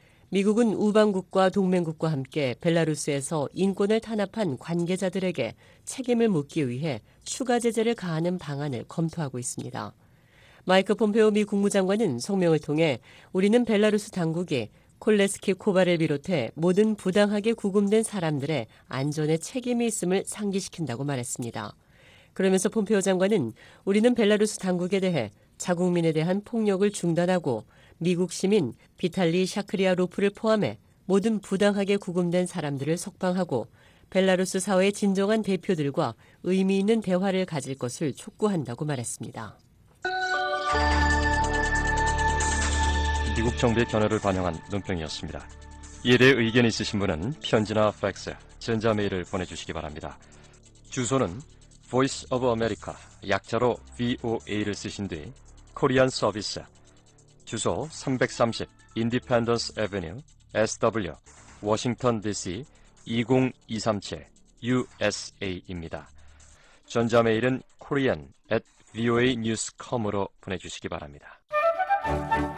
미국은 우방국과 동맹국과 함께 벨라루스에서 인권을 탄압한 관계자들에게 책임을 묻기 위해 추가 제재를 가하는 방안을 검토하고 있습니다. 마이크 폼페오 미 국무장관은 성명을 통해 우리는 벨라루스 당국이 콜레스키코바를 비롯해 모든 부당하게 구금된 사람들의 안전에 책임이 있음을 상기시킨다고 말했습니다. 그러면서 폼페오 장관은 우리는 벨라루스 당국에 대해 자국민에 대한 폭력을 중단하고 미국 시민 비탈리 샤크리아로프를 포함해 모든 부당하게 구금된 사람들을 석방하고 벨라루스 사회의 진정한 대표들과 의미 있는 대화를 가질 것을 촉구한다고 말했습니다. 미국 정부의 견해를 반영한 논평이었습니다. 이에 대해 의견이 있으신 분은 편지나 팩스, 전자메일을 보내주시기 바랍니다. 주소는 Voice of America, 약자로 VOA를 쓰신 뒤 코리안 서비스, 주소 330 Independence Avenue, SW, 워싱턴 DC 20237 USA입니다. 전자메일은 korean@voanews.com으로 보내주시기 바랍니다.